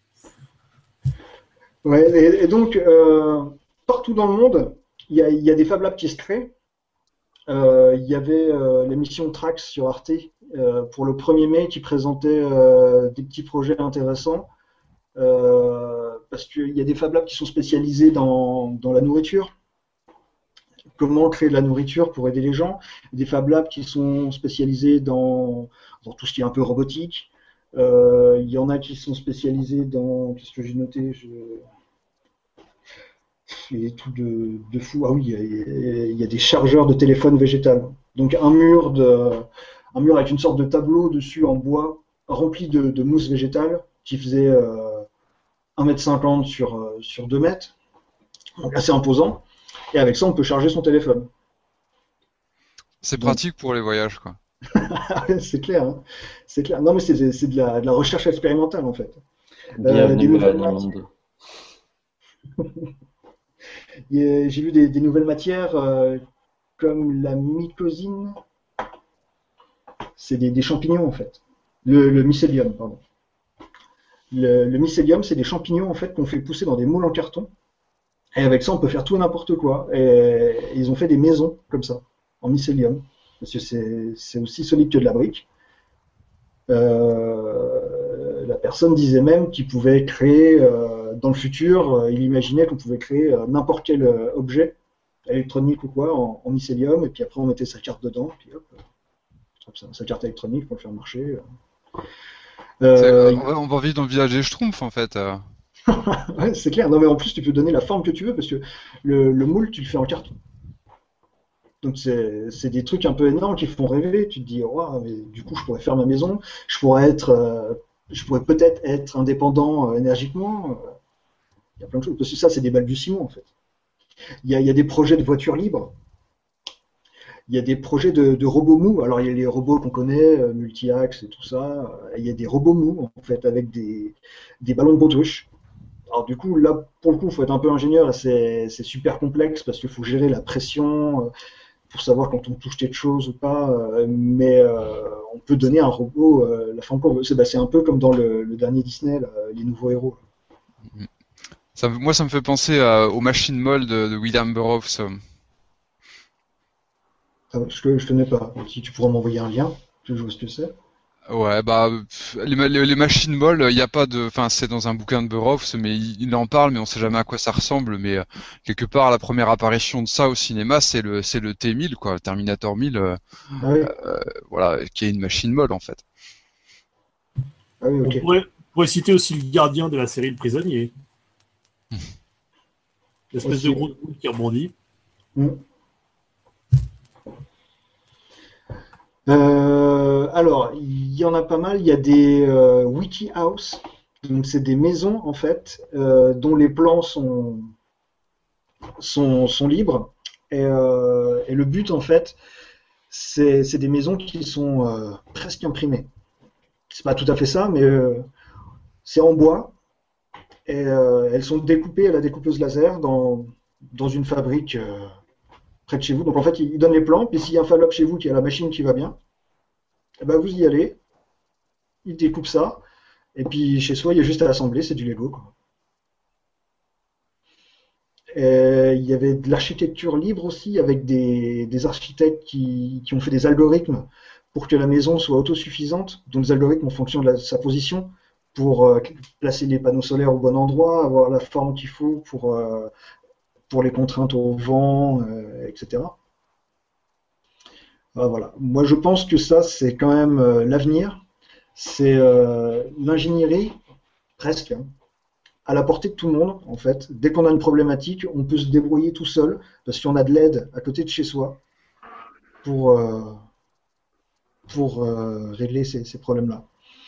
Ouais, et, et donc, euh, partout dans le monde, il y a, il y a des Fab Labs qui se créent. Euh, il y avait euh, l'émission Trax sur Arte euh, pour le premier mai qui présentait euh, des petits projets intéressants. Euh, parce qu'il y a des Fab Labs qui sont spécialisés dans, dans la nourriture. Comment créer de la nourriture pour aider les gens. Des Fab Labs qui sont spécialisés dans, dans tout ce qui est un peu robotique. Euh, il y en a qui sont spécialisés dans... Qu'est-ce que j'ai noté je... Il y a des trucs de, de fou. Ah oui, il y, a, il y a des chargeurs de téléphone végétal. Donc un mur, de, un mur avec une sorte de tableau dessus en bois rempli de, de mousse végétale qui faisait euh, un mètre cinquante sur, euh, sur deux mètres. Donc assez imposant. Et avec ça, on peut charger son téléphone. C'est Donc, pratique pour les voyages quoi. c'est clair. Hein. C'est clair. Non, mais c'est c'est de la, de la recherche expérimentale en fait. Euh, des Bienvenue à nouvelles matières. l'Inde. Il y a- J'ai vu des, des nouvelles matières euh, comme la mycosine. C'est des, des champignons en fait. Le, le mycélium, pardon. Le, le mycélium, c'est des champignons en fait qu'on fait pousser dans des moules en carton. Et avec ça, on peut faire tout et n'importe quoi. Et ils ont fait des maisons comme ça, en mycélium. Parce que c'est c'est aussi solide que de la brique. Euh, la personne disait même qu'il pouvait créer, euh, dans le futur, euh, il imaginait qu'on pouvait créer euh, n'importe quel euh, objet, électronique ou quoi, en, en mycélium, et puis après on mettait sa carte dedans, puis hop, hop, sa, sa carte électronique pour le faire marcher. C'est- Euh, euh, on, va, on va vivre dans le village des Schtroumpfs en fait. euh. ouais, c'est clair. Non, mais en plus, tu peux donner la forme que tu veux, parce que le, le moule, tu le fais en carton. Donc c'est c'est des trucs un peu énormes qui font rêver. Tu te dis, waouh, mais du coup, je pourrais faire ma maison, je pourrais être, euh, je pourrais peut-être être indépendant euh, énergiquement. euh, Il y a plein de choses. Parce que ça, c'est des balbutiements, en fait. Il y a, il y a des projets de voitures libres. Il y a des projets de, de robots mous. Alors, il y a les robots qu'on connaît, euh, multi-axes et tout ça. Euh, Il y a des robots mous, en fait, avec des, des ballons de baudruche. Alors, du coup, là, pour le coup, il faut être un peu ingénieur. et C'est c'est super complexe parce qu'il faut gérer la pression euh, pour savoir quand on touche quelque chose ou pas. euh, Mais euh, on peut donner à un robot euh, la forme qu'on veut. C'est bah, c'est un peu comme dans le, le dernier Disney, là, les nouveaux héros. Ça, me- moi ça me fait penser à- aux machines molles de, de William Burroughs. euh. Ah, je ne connais pas. Si tu pourrais m'envoyer un lien, je vois ce que c'est. Ouais, bah pff, les, ma- les, les machines molles, il y a pas de, enfin c'est dans un bouquin de Burroughs, mais il, il en parle, mais on sait jamais à quoi ça ressemble. Mais euh, quelque part, la première apparition de ça au cinéma, c'est le c'est le T mille quoi, le Terminator mille, euh, Ah oui, euh, voilà, qui est une machine molle en fait. ah oui, On ok. pourrait, on pourrait citer aussi le gardien de la série Le Prisonnier. L'espèce de Aussi. gros boule qui rebondit. Mm. Euh, alors, il y en a pas mal. Il y a des euh, wiki house, donc c'est des maisons en fait euh, dont les plans sont sont, sont libres. Et, euh, et le but en fait, c'est c'est des maisons qui sont euh, presque imprimées. C'est pas tout à fait ça, mais euh, c'est en bois et euh, elles sont découpées à la découpeuse laser dans dans une fabrique euh, près de chez vous. Donc en fait, ils donnent les plans, puis s'il y a un fallope chez vous qui a la machine qui va bien, eh ben vous y allez, ils découpent ça, et puis chez soi, il y a juste à assembler, c'est du Lego, quoi. Et il y avait de l'architecture libre aussi, avec des, des architectes qui, qui ont fait des algorithmes pour que la maison soit autosuffisante, donc des algorithmes en fonction de la- sa position, pour euh, placer les panneaux solaires au bon endroit, avoir la forme qu'il faut pour, euh, pour les contraintes au vent, euh, et cetera. Ah, voilà. Moi, je pense que ça, c'est quand même euh, l'avenir. C'est euh, l'ingénierie, presque, hein, à la portée de tout le monde, en fait. Dès qu'on a une problématique, on peut se débrouiller tout seul, parce qu'on a de l'aide à côté de chez soi pour, euh, pour euh, régler ces, ces problèmes-là.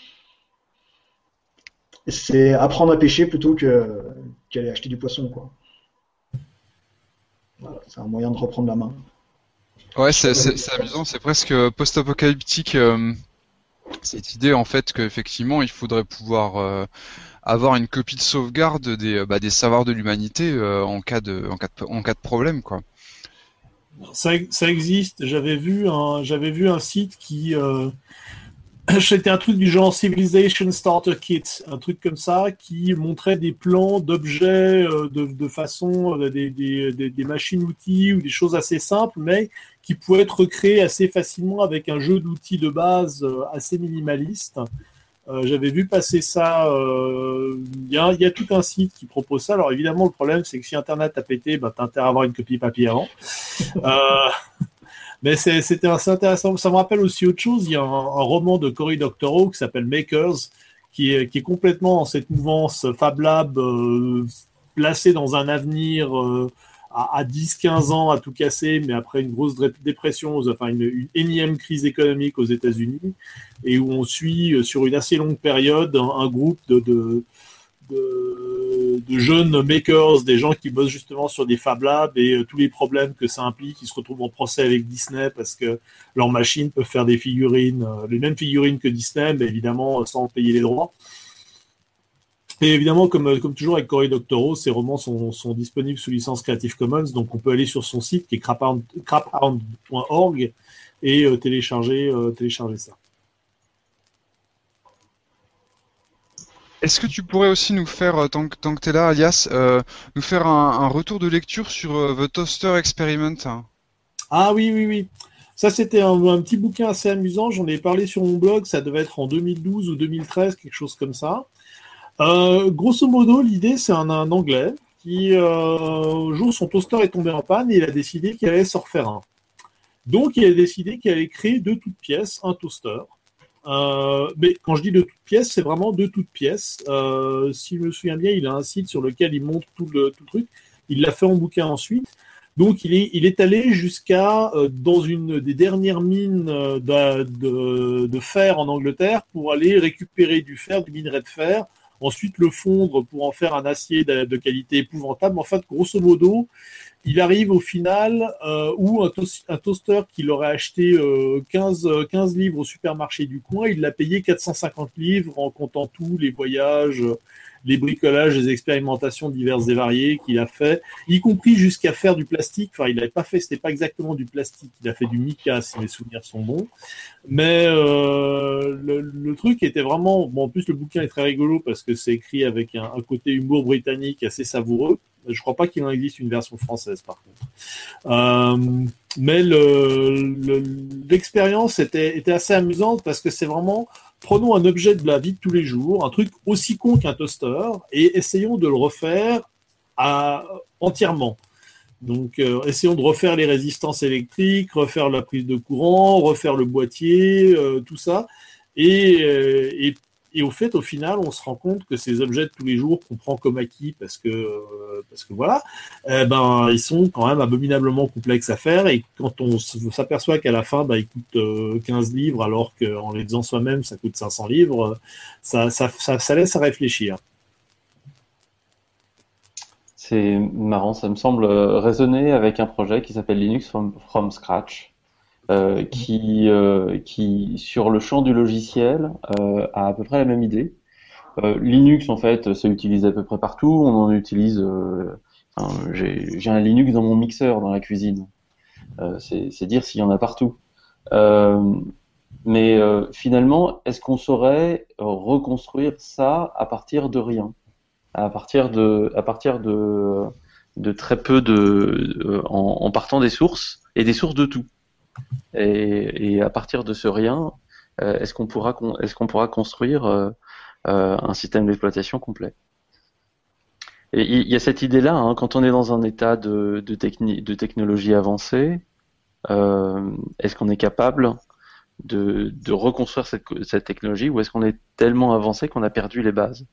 C'est apprendre à pêcher plutôt que qu'aller acheter du poisson, quoi. Voilà, c'est un moyen de reprendre la main. Ouais, c'est c'est c'est amusant, c'est presque post-apocalyptique. euh, Cette idée en fait qu'effectivement il faudrait pouvoir euh, avoir une copie de sauvegarde des euh, bah, des savoirs de l'humanité euh, en cas de en cas de en cas de problème quoi. Ça, ça existe. J'avais vu un, j'avais vu un site qui, euh, c'était un truc du genre Civilization Starter Kit, un truc comme ça, qui montrait des plans d'objets euh, de, de façon, euh, des, des, des, des machines-outils ou des choses assez simples, mais qui pouvaient être recréées assez facilement avec un jeu d'outils de base euh, assez minimaliste. Euh, j'avais vu passer ça. euh, Il y, a, il y a tout un site qui propose ça. Alors évidemment, le problème, c'est que si Internet a pété, bah, t'as intérêt à avoir une copie papier avant. Euh, mais c'est, c'était assez intéressant. Ça me rappelle aussi autre chose. Il y a un, un roman de Cory Doctorow qui s'appelle Makers, qui est, qui est complètement dans cette mouvance Fab Lab, euh, placé dans un avenir euh, à, à dix quinze ans à tout casser, mais après une grosse dépression, enfin une, une énième crise économique aux États-Unis, et où on suit euh, sur une assez longue période un, un groupe de, de de, de jeunes makers, des gens qui bossent justement sur des Fab Labs et euh, tous les problèmes que ça implique. Ils se retrouvent en procès avec Disney parce que leurs machines peuvent faire des figurines, euh, les mêmes figurines que Disney, mais évidemment euh, sans payer les droits. Et évidemment, comme, comme toujours avec Cory Doctorow, ces romans sont, sont disponibles sous licence Creative Commons, donc on peut aller sur son site qui est craphound point org et euh, télécharger, euh, télécharger ça. Est-ce que tu pourrais aussi nous faire, euh, tant que, tant que t'es là, Alias, euh, nous faire un, un retour de lecture sur euh, The Toaster Experiment? Ah oui, oui, oui. Ça, c'était un, un petit bouquin assez amusant. J'en ai parlé sur mon blog. Ça devait être en deux mille douze ou deux mille treize, quelque chose comme ça. Euh, grosso modo, l'idée, c'est un, un Anglais qui, euh, un jour, son toaster est tombé en panne et il a décidé qu'il allait s'en refaire un. Donc, il a décidé qu'il allait créer de toutes pièces un toaster. Euh, mais quand je dis de toutes pièces, c'est vraiment de toutes pièces. Euh, si je me souviens bien, il a un site sur lequel il montre tout le, tout le truc. Il l'a fait en bouquin ensuite. Donc, il est, il est allé jusqu'à euh, dans une des dernières mines euh, de, de, de fer en Angleterre pour aller récupérer du fer, du minerai de fer, ensuite le fondre pour en faire un acier de, de qualité épouvantable. En fait, grosso modo, il arrive au final euh, où un, to- un toaster qu'il aurait acheté euh, quinze, quinze livres au supermarché du coin, il l'a payé quatre cent cinquante livres en comptant tous les voyages, les bricolages, les expérimentations diverses et variées qu'il a fait, y compris jusqu'à faire du plastique. Enfin, il n'avait pas fait, c'était pas exactement du plastique, il a fait du mica, si mes souvenirs sont bons. Mais euh, le, le truc était vraiment... Bon, en plus, le bouquin est très rigolo parce que c'est écrit avec un, un côté humour britannique assez savoureux. Je crois pas qu'il en existe une version française, par contre. Euh, mais le, le, l'expérience était, était assez amusante parce que c'est vraiment, prenons un objet de la vie de tous les jours, un truc aussi con qu'un toaster, et essayons de le refaire à, entièrement. Donc, euh, essayons de refaire les résistances électriques, refaire la prise de courant, refaire le boîtier, euh, tout ça. Et, euh, et, et au fait, au final, on se rend compte que ces objets de tous les jours qu'on prend comme acquis parce que, euh, parce que voilà, eh ben, ils sont quand même abominablement complexes à faire. Et quand on s'aperçoit qu'à la fin, bah, ils coûtent euh, quinze livres, alors qu'en les faisant soi-même, ça coûte cinq cents livres, ça, ça, ça, ça laisse à réfléchir. C'est marrant, ça me semble résonner avec un projet qui s'appelle Linux from, from Scratch, euh, qui, euh, qui, sur le champ du logiciel, euh, a à peu près la même idée. Euh, Linux, en fait, c'est utilisé à peu près partout. On en utilise. Euh, enfin, j'ai, j'ai un Linux dans mon mixeur dans la cuisine. Euh, c'est, c'est dire s'il y en a partout. Euh, mais euh, finalement, est-ce qu'on saurait reconstruire ça à partir de rien? À partir de, à partir de, de très peu de, euh, en, en partant des sources et des sources de tout. Et, et à partir de ce rien, euh, est-ce qu'on pourra, est-ce qu'on pourra construire euh, euh, un système d'exploitation complet? Et il y a cette idée-là, hein, quand on est dans un état de, de, techni, de technologie avancée, euh, est-ce qu'on est capable de, de reconstruire cette, cette technologie, ou est-ce qu'on est tellement avancé qu'on a perdu les bases?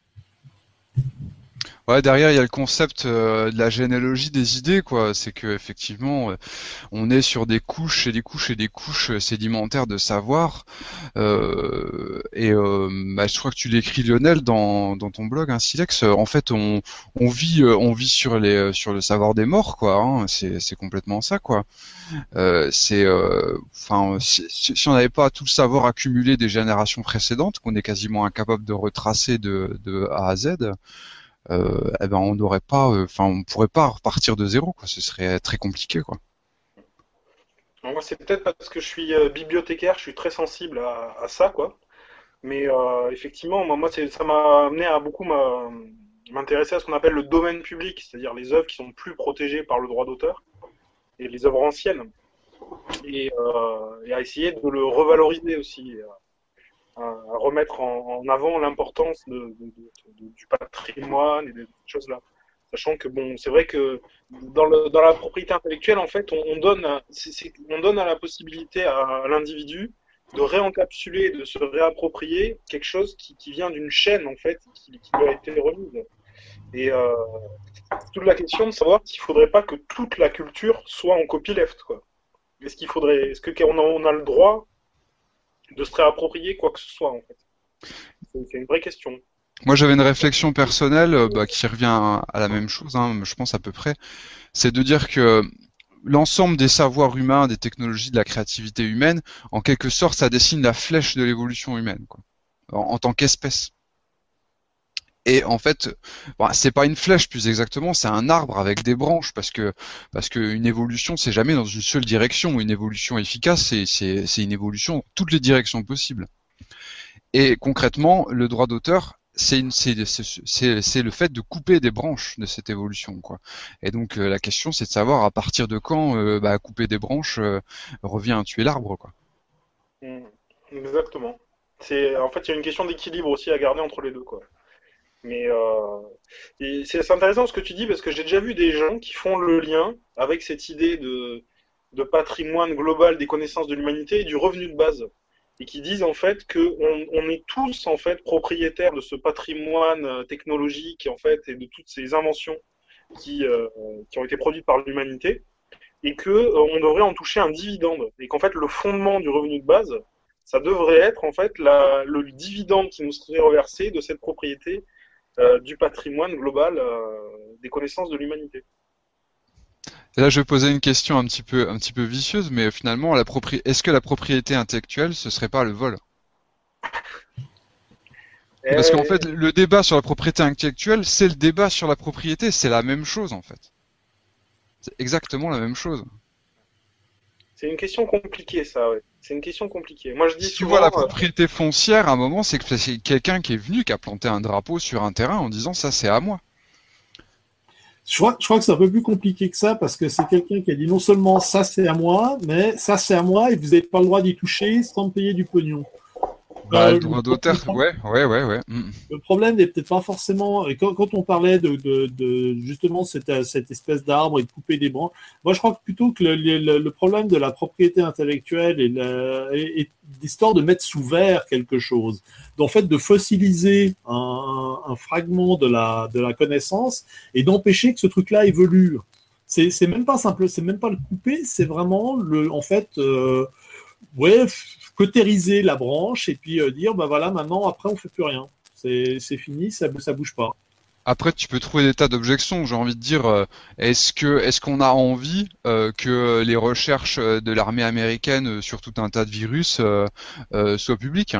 Ouais, derrière il y a le concept euh, de la généalogie des idées, quoi. C'est que effectivement, euh, on est sur des couches et des couches et des couches sédimentaires de savoir. Euh, et euh, bah, je crois que tu l'écris, Lionel, dans dans ton blog, hein, Silex. En fait, on on vit euh, on vit sur les sur le savoir des morts, quoi. Hein. C'est c'est complètement ça, quoi. Euh, c'est enfin euh, si, si on n'avait pas tout le savoir accumulé des générations précédentes, qu'on est quasiment incapable de retracer de de A à Z. Euh, eh ben on n'aurait pas, enfin euh, on pourrait pas repartir de zéro, quoi. Ce serait très compliqué, quoi. Moi, c'est peut-être parce que je suis euh, bibliothécaire, je suis très sensible à, à ça, quoi. Mais euh, effectivement, moi, moi c'est, ça m'a amené à beaucoup m'a- m'intéresser à ce qu'on appelle le domaine public, c'est-à-dire les œuvres qui sont plus protégées par le droit d'auteur et les œuvres anciennes, et, euh, et à essayer de le revaloriser aussi, à, à remettre en, en avant l'importance de, de- de- de- du patrimoine et de ces choses-là. Sachant que bon, c'est vrai que dans, le, dans la propriété intellectuelle, en fait, on, on donne, à- c'est- c'est- on donne à la possibilité à, à l'individu de réencapsuler, de se réapproprier quelque chose qui, qui vient d'une chaîne, en fait, qui, qui lui a été remise. Et euh, c'est toute la question de savoir s'il ne faudrait pas que toute la culture soit en copyleft, quoi. Est-ce qu'il faudrait, est-ce que on a, on a le droit de se réapproprier quoi que ce soit, en fait? C'est c'est une vraie question. Moi, j'avais une réflexion personnelle euh, bah, qui revient à, à la même chose, hein, je pense à peu près. C'est de dire que l'ensemble des savoirs humains, des technologies, de la créativité humaine, en quelque sorte, ça dessine la flèche de l'évolution humaine, quoi, en, en tant qu'espèce. Et en fait, bon, c'est pas une flèche plus exactement, c'est un arbre avec des branches, parce que parce que une évolution, c'est jamais dans une seule direction. Une évolution efficace, c'est c'est c'est une évolution dans toutes les directions possibles. Et concrètement, le droit d'auteur, c'est une c'est c'est c'est c'est le fait de couper des branches de cette évolution, quoi. Et donc euh, la question, c'est de savoir à partir de quand euh, bah, couper des branches euh, revient à tuer l'arbre, quoi. Mm. Exactement. C'est, en fait, il y a une question d'équilibre aussi à garder entre les deux, quoi. Mais euh, et c'est c'est intéressant ce que tu dis parce que j'ai déjà vu des gens qui font le lien avec cette idée de, de patrimoine global des connaissances de l'humanité et du revenu de base. Et qui disent en fait que on, on est tous en fait propriétaires de ce patrimoine euh, technologique en fait et de toutes ces inventions qui, euh, qui ont été produites par l'humanité et que euh, on devrait en toucher un dividende et qu'en fait le fondement du revenu de base ça devrait être en fait la, le dividende qui nous serait reversé de cette propriété euh, du patrimoine global euh, des connaissances de l'humanité. Et là, je vais poser une question un petit peu un petit peu vicieuse, mais finalement, la propri... est-ce que la propriété intellectuelle, ce serait pas le vol? Parce qu'en fait, le débat sur la propriété intellectuelle, c'est le débat sur la propriété, c'est la même chose en fait. C'est exactement la même chose. C'est une question compliquée, ça, ouais. C'est une question compliquée. Moi, je dis Si tu souvent, vois la euh, propriété foncière, à un moment, c'est que c'est quelqu'un qui est venu, qui a planté un drapeau sur un terrain en disant ça, c'est à moi. Je crois, je crois que c'est un peu plus compliqué que ça parce que c'est quelqu'un qui a dit non seulement ça c'est à moi, mais ça c'est à moi et vous n'avez pas le droit d'y toucher sans me payer du pognon. Bah, Euh, le droit d'auteur, ouais, ouais, ouais, ouais. Mm. Le problème n'est peut-être pas forcément. Et quand, quand on parlait de, de, de justement cette, cette espèce d'arbre et de couper des branches, moi je crois que plutôt que le, le, le problème de la propriété intellectuelle est, la, est, est l'histoire de mettre sous verre quelque chose, d'en fait de fossiliser un, un fragment de la, de la connaissance et d'empêcher que ce truc-là évolue. C'est, c'est même pas simple, c'est même pas le couper, c'est vraiment le, en fait, euh, ouais. cautériser la branche et puis euh, dire bah voilà maintenant après on fait plus rien, c'est c'est fini, ça ça bouge pas. Après, tu peux trouver des tas d'objections. J'ai envie de dire, euh, est-ce que est-ce qu'on a envie euh, que les recherches de l'armée américaine euh, sur tout un tas de virus euh, euh, soient publiques?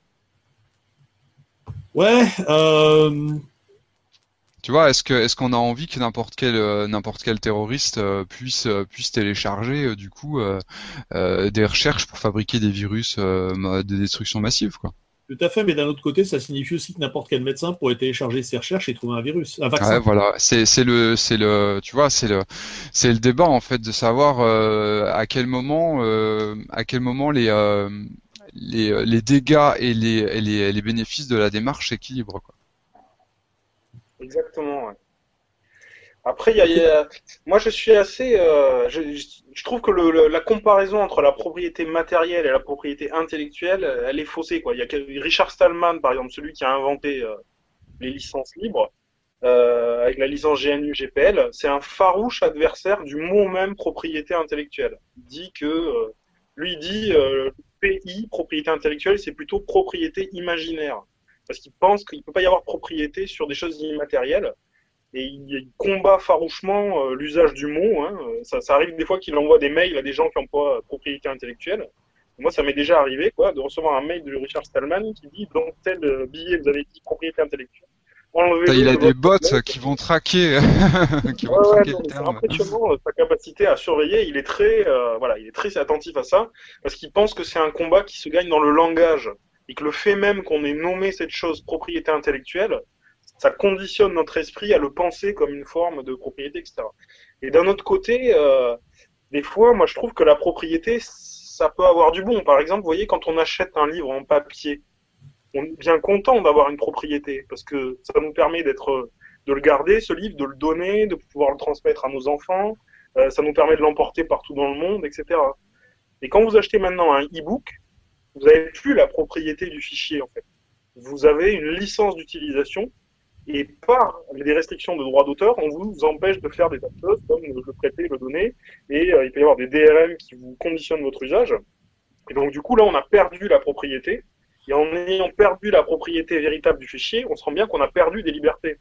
Ouais. Euh... Tu vois, est-ce que est-ce qu'on a envie que n'importe quel euh, n'importe quel terroriste euh, puisse euh, puisse télécharger euh, du coup euh, euh, des recherches pour fabriquer des virus euh, de destruction massive, quoi? Tout à fait, mais d'un autre côté, ça signifie aussi que n'importe quel médecin pourrait télécharger ses recherches et trouver un virus, un vaccin. Ouais, voilà, c'est c'est le c'est le tu vois, c'est le c'est le débat en fait de savoir euh, à quel moment euh, à quel moment les euh, les les dégâts et les et les les bénéfices de la démarche s'équilibrent, quoi. Exactement, ouais. Après, il y a, il y a- moi je suis assez, euh, je, je- je trouve que le, le- la comparaison entre la propriété matérielle et la propriété intellectuelle, euh, elle est faussée, quoi. Il y a quel- Richard Stallman, par exemple, celui qui a inventé euh, les licences libres, euh, avec la licence G N U G P L, c'est un farouche adversaire du mot même propriété intellectuelle. Il dit que, euh, lui il dit, euh, P I, propriété intellectuelle, c'est plutôt propriété imaginaire, parce qu'il pense qu'il peut pas y avoir propriété sur des choses immatérielles. Et il combat farouchement euh, l'usage du mot. Hein. Ça, ça arrive des fois qu'il envoie des mails à des gens qui emploient euh, propriété intellectuelle. Moi, ça m'est déjà arrivé, quoi, de recevoir un mail de Richard Stallman qui dit dans tel euh, billet vous avez dit propriété intellectuelle. Putain, il Enlevez-le a de des votre bots mail. qui vont traquer qui vont Ouais, ouais, traquer non, le mais c'est terme. impressionnant euh, sa capacité à surveiller. Il est très, euh, voilà, il est très attentif à ça parce qu'il pense que c'est un combat qui se gagne dans le langage et que le fait même qu'on ait nommé cette chose propriété intellectuelle, ça conditionne notre esprit à le penser comme une forme de propriété, et cetera. Et d'un autre côté, euh, des fois, moi, je trouve que la propriété, ça peut avoir du bon. Par exemple, vous voyez, quand on achète un livre en papier, on est bien content d'avoir une propriété parce que ça nous permet d'être, de le garder, ce livre, de le donner, de pouvoir le transmettre à nos enfants. Euh, ça nous permet de l'emporter partout dans le monde, et cetera. Et quand vous achetez maintenant un e-book, vous n'avez plus la propriété du fichier, en fait. Vous avez une licence d'utilisation et par les restrictions de droit d'auteur, on vous empêche de faire des tas de choses comme le prêter, le donner, et euh, il peut y avoir des D R M qui vous conditionnent votre usage. Et donc du coup là, on a perdu la propriété, et en ayant perdu la propriété véritable du fichier, on se rend bien qu'on a perdu des libertés.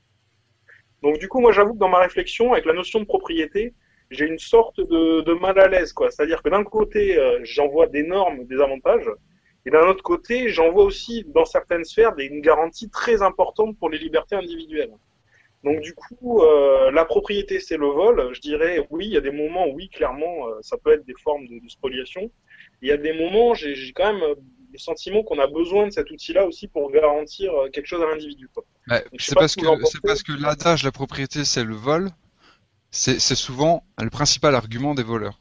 Donc du coup, moi j'avoue que dans ma réflexion, avec la notion de propriété, j'ai une sorte de, de mal à l'aise, quoi. C'est-à-dire que d'un côté, euh, j'en vois d'énormes désavantages, et d'un autre côté, j'en vois aussi, dans certaines sphères, des, une garantie très importante pour les libertés individuelles. Donc du coup, euh, la propriété, c'est le vol. Je dirais, oui, il y a des moments où, oui, clairement, euh, ça peut être des formes de, de spoliation. Il y a des moments, j'ai, j'ai quand même euh, le sentiment qu'on a besoin de cet outil-là aussi pour garantir euh, quelque chose à l'individu, quoi. Ouais, Donc, je sais c'est pas parce ce que vous en que c'est pensez. parce que l'adage la propriété c'est le vol, c'est c'est souvent le principal argument des voleurs.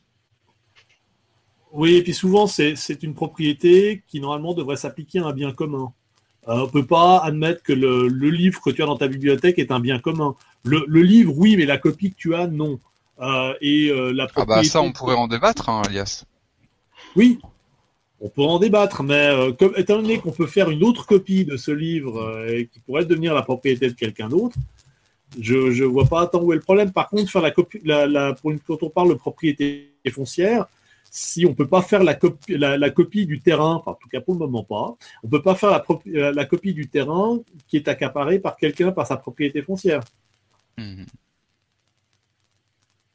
Oui, et puis souvent c'est c'est une propriété qui normalement devrait s'appliquer à un bien commun. Euh, on peut pas admettre que le, le livre que tu as dans ta bibliothèque est un bien commun. Le, le livre, oui, mais la copie que tu as, non. Euh, et euh, la Ah bah ça propriété, on pourrait en débattre, hein, Elias. oui, on peut en débattre, mais euh, comme, étant donné qu'on peut faire une autre copie de ce livre euh, et qui pourrait devenir la propriété de quelqu'un d'autre, je je vois pas tant où est le problème. Par contre, faire la copie, la, la, pour une, quand on parle de propriété foncière, si on peut pas faire la copie, la, la copie du terrain, enfin, en tout cas pour le moment pas, on peut pas faire la, la, la copie du terrain qui est accaparé par quelqu'un par sa propriété foncière. Mhm.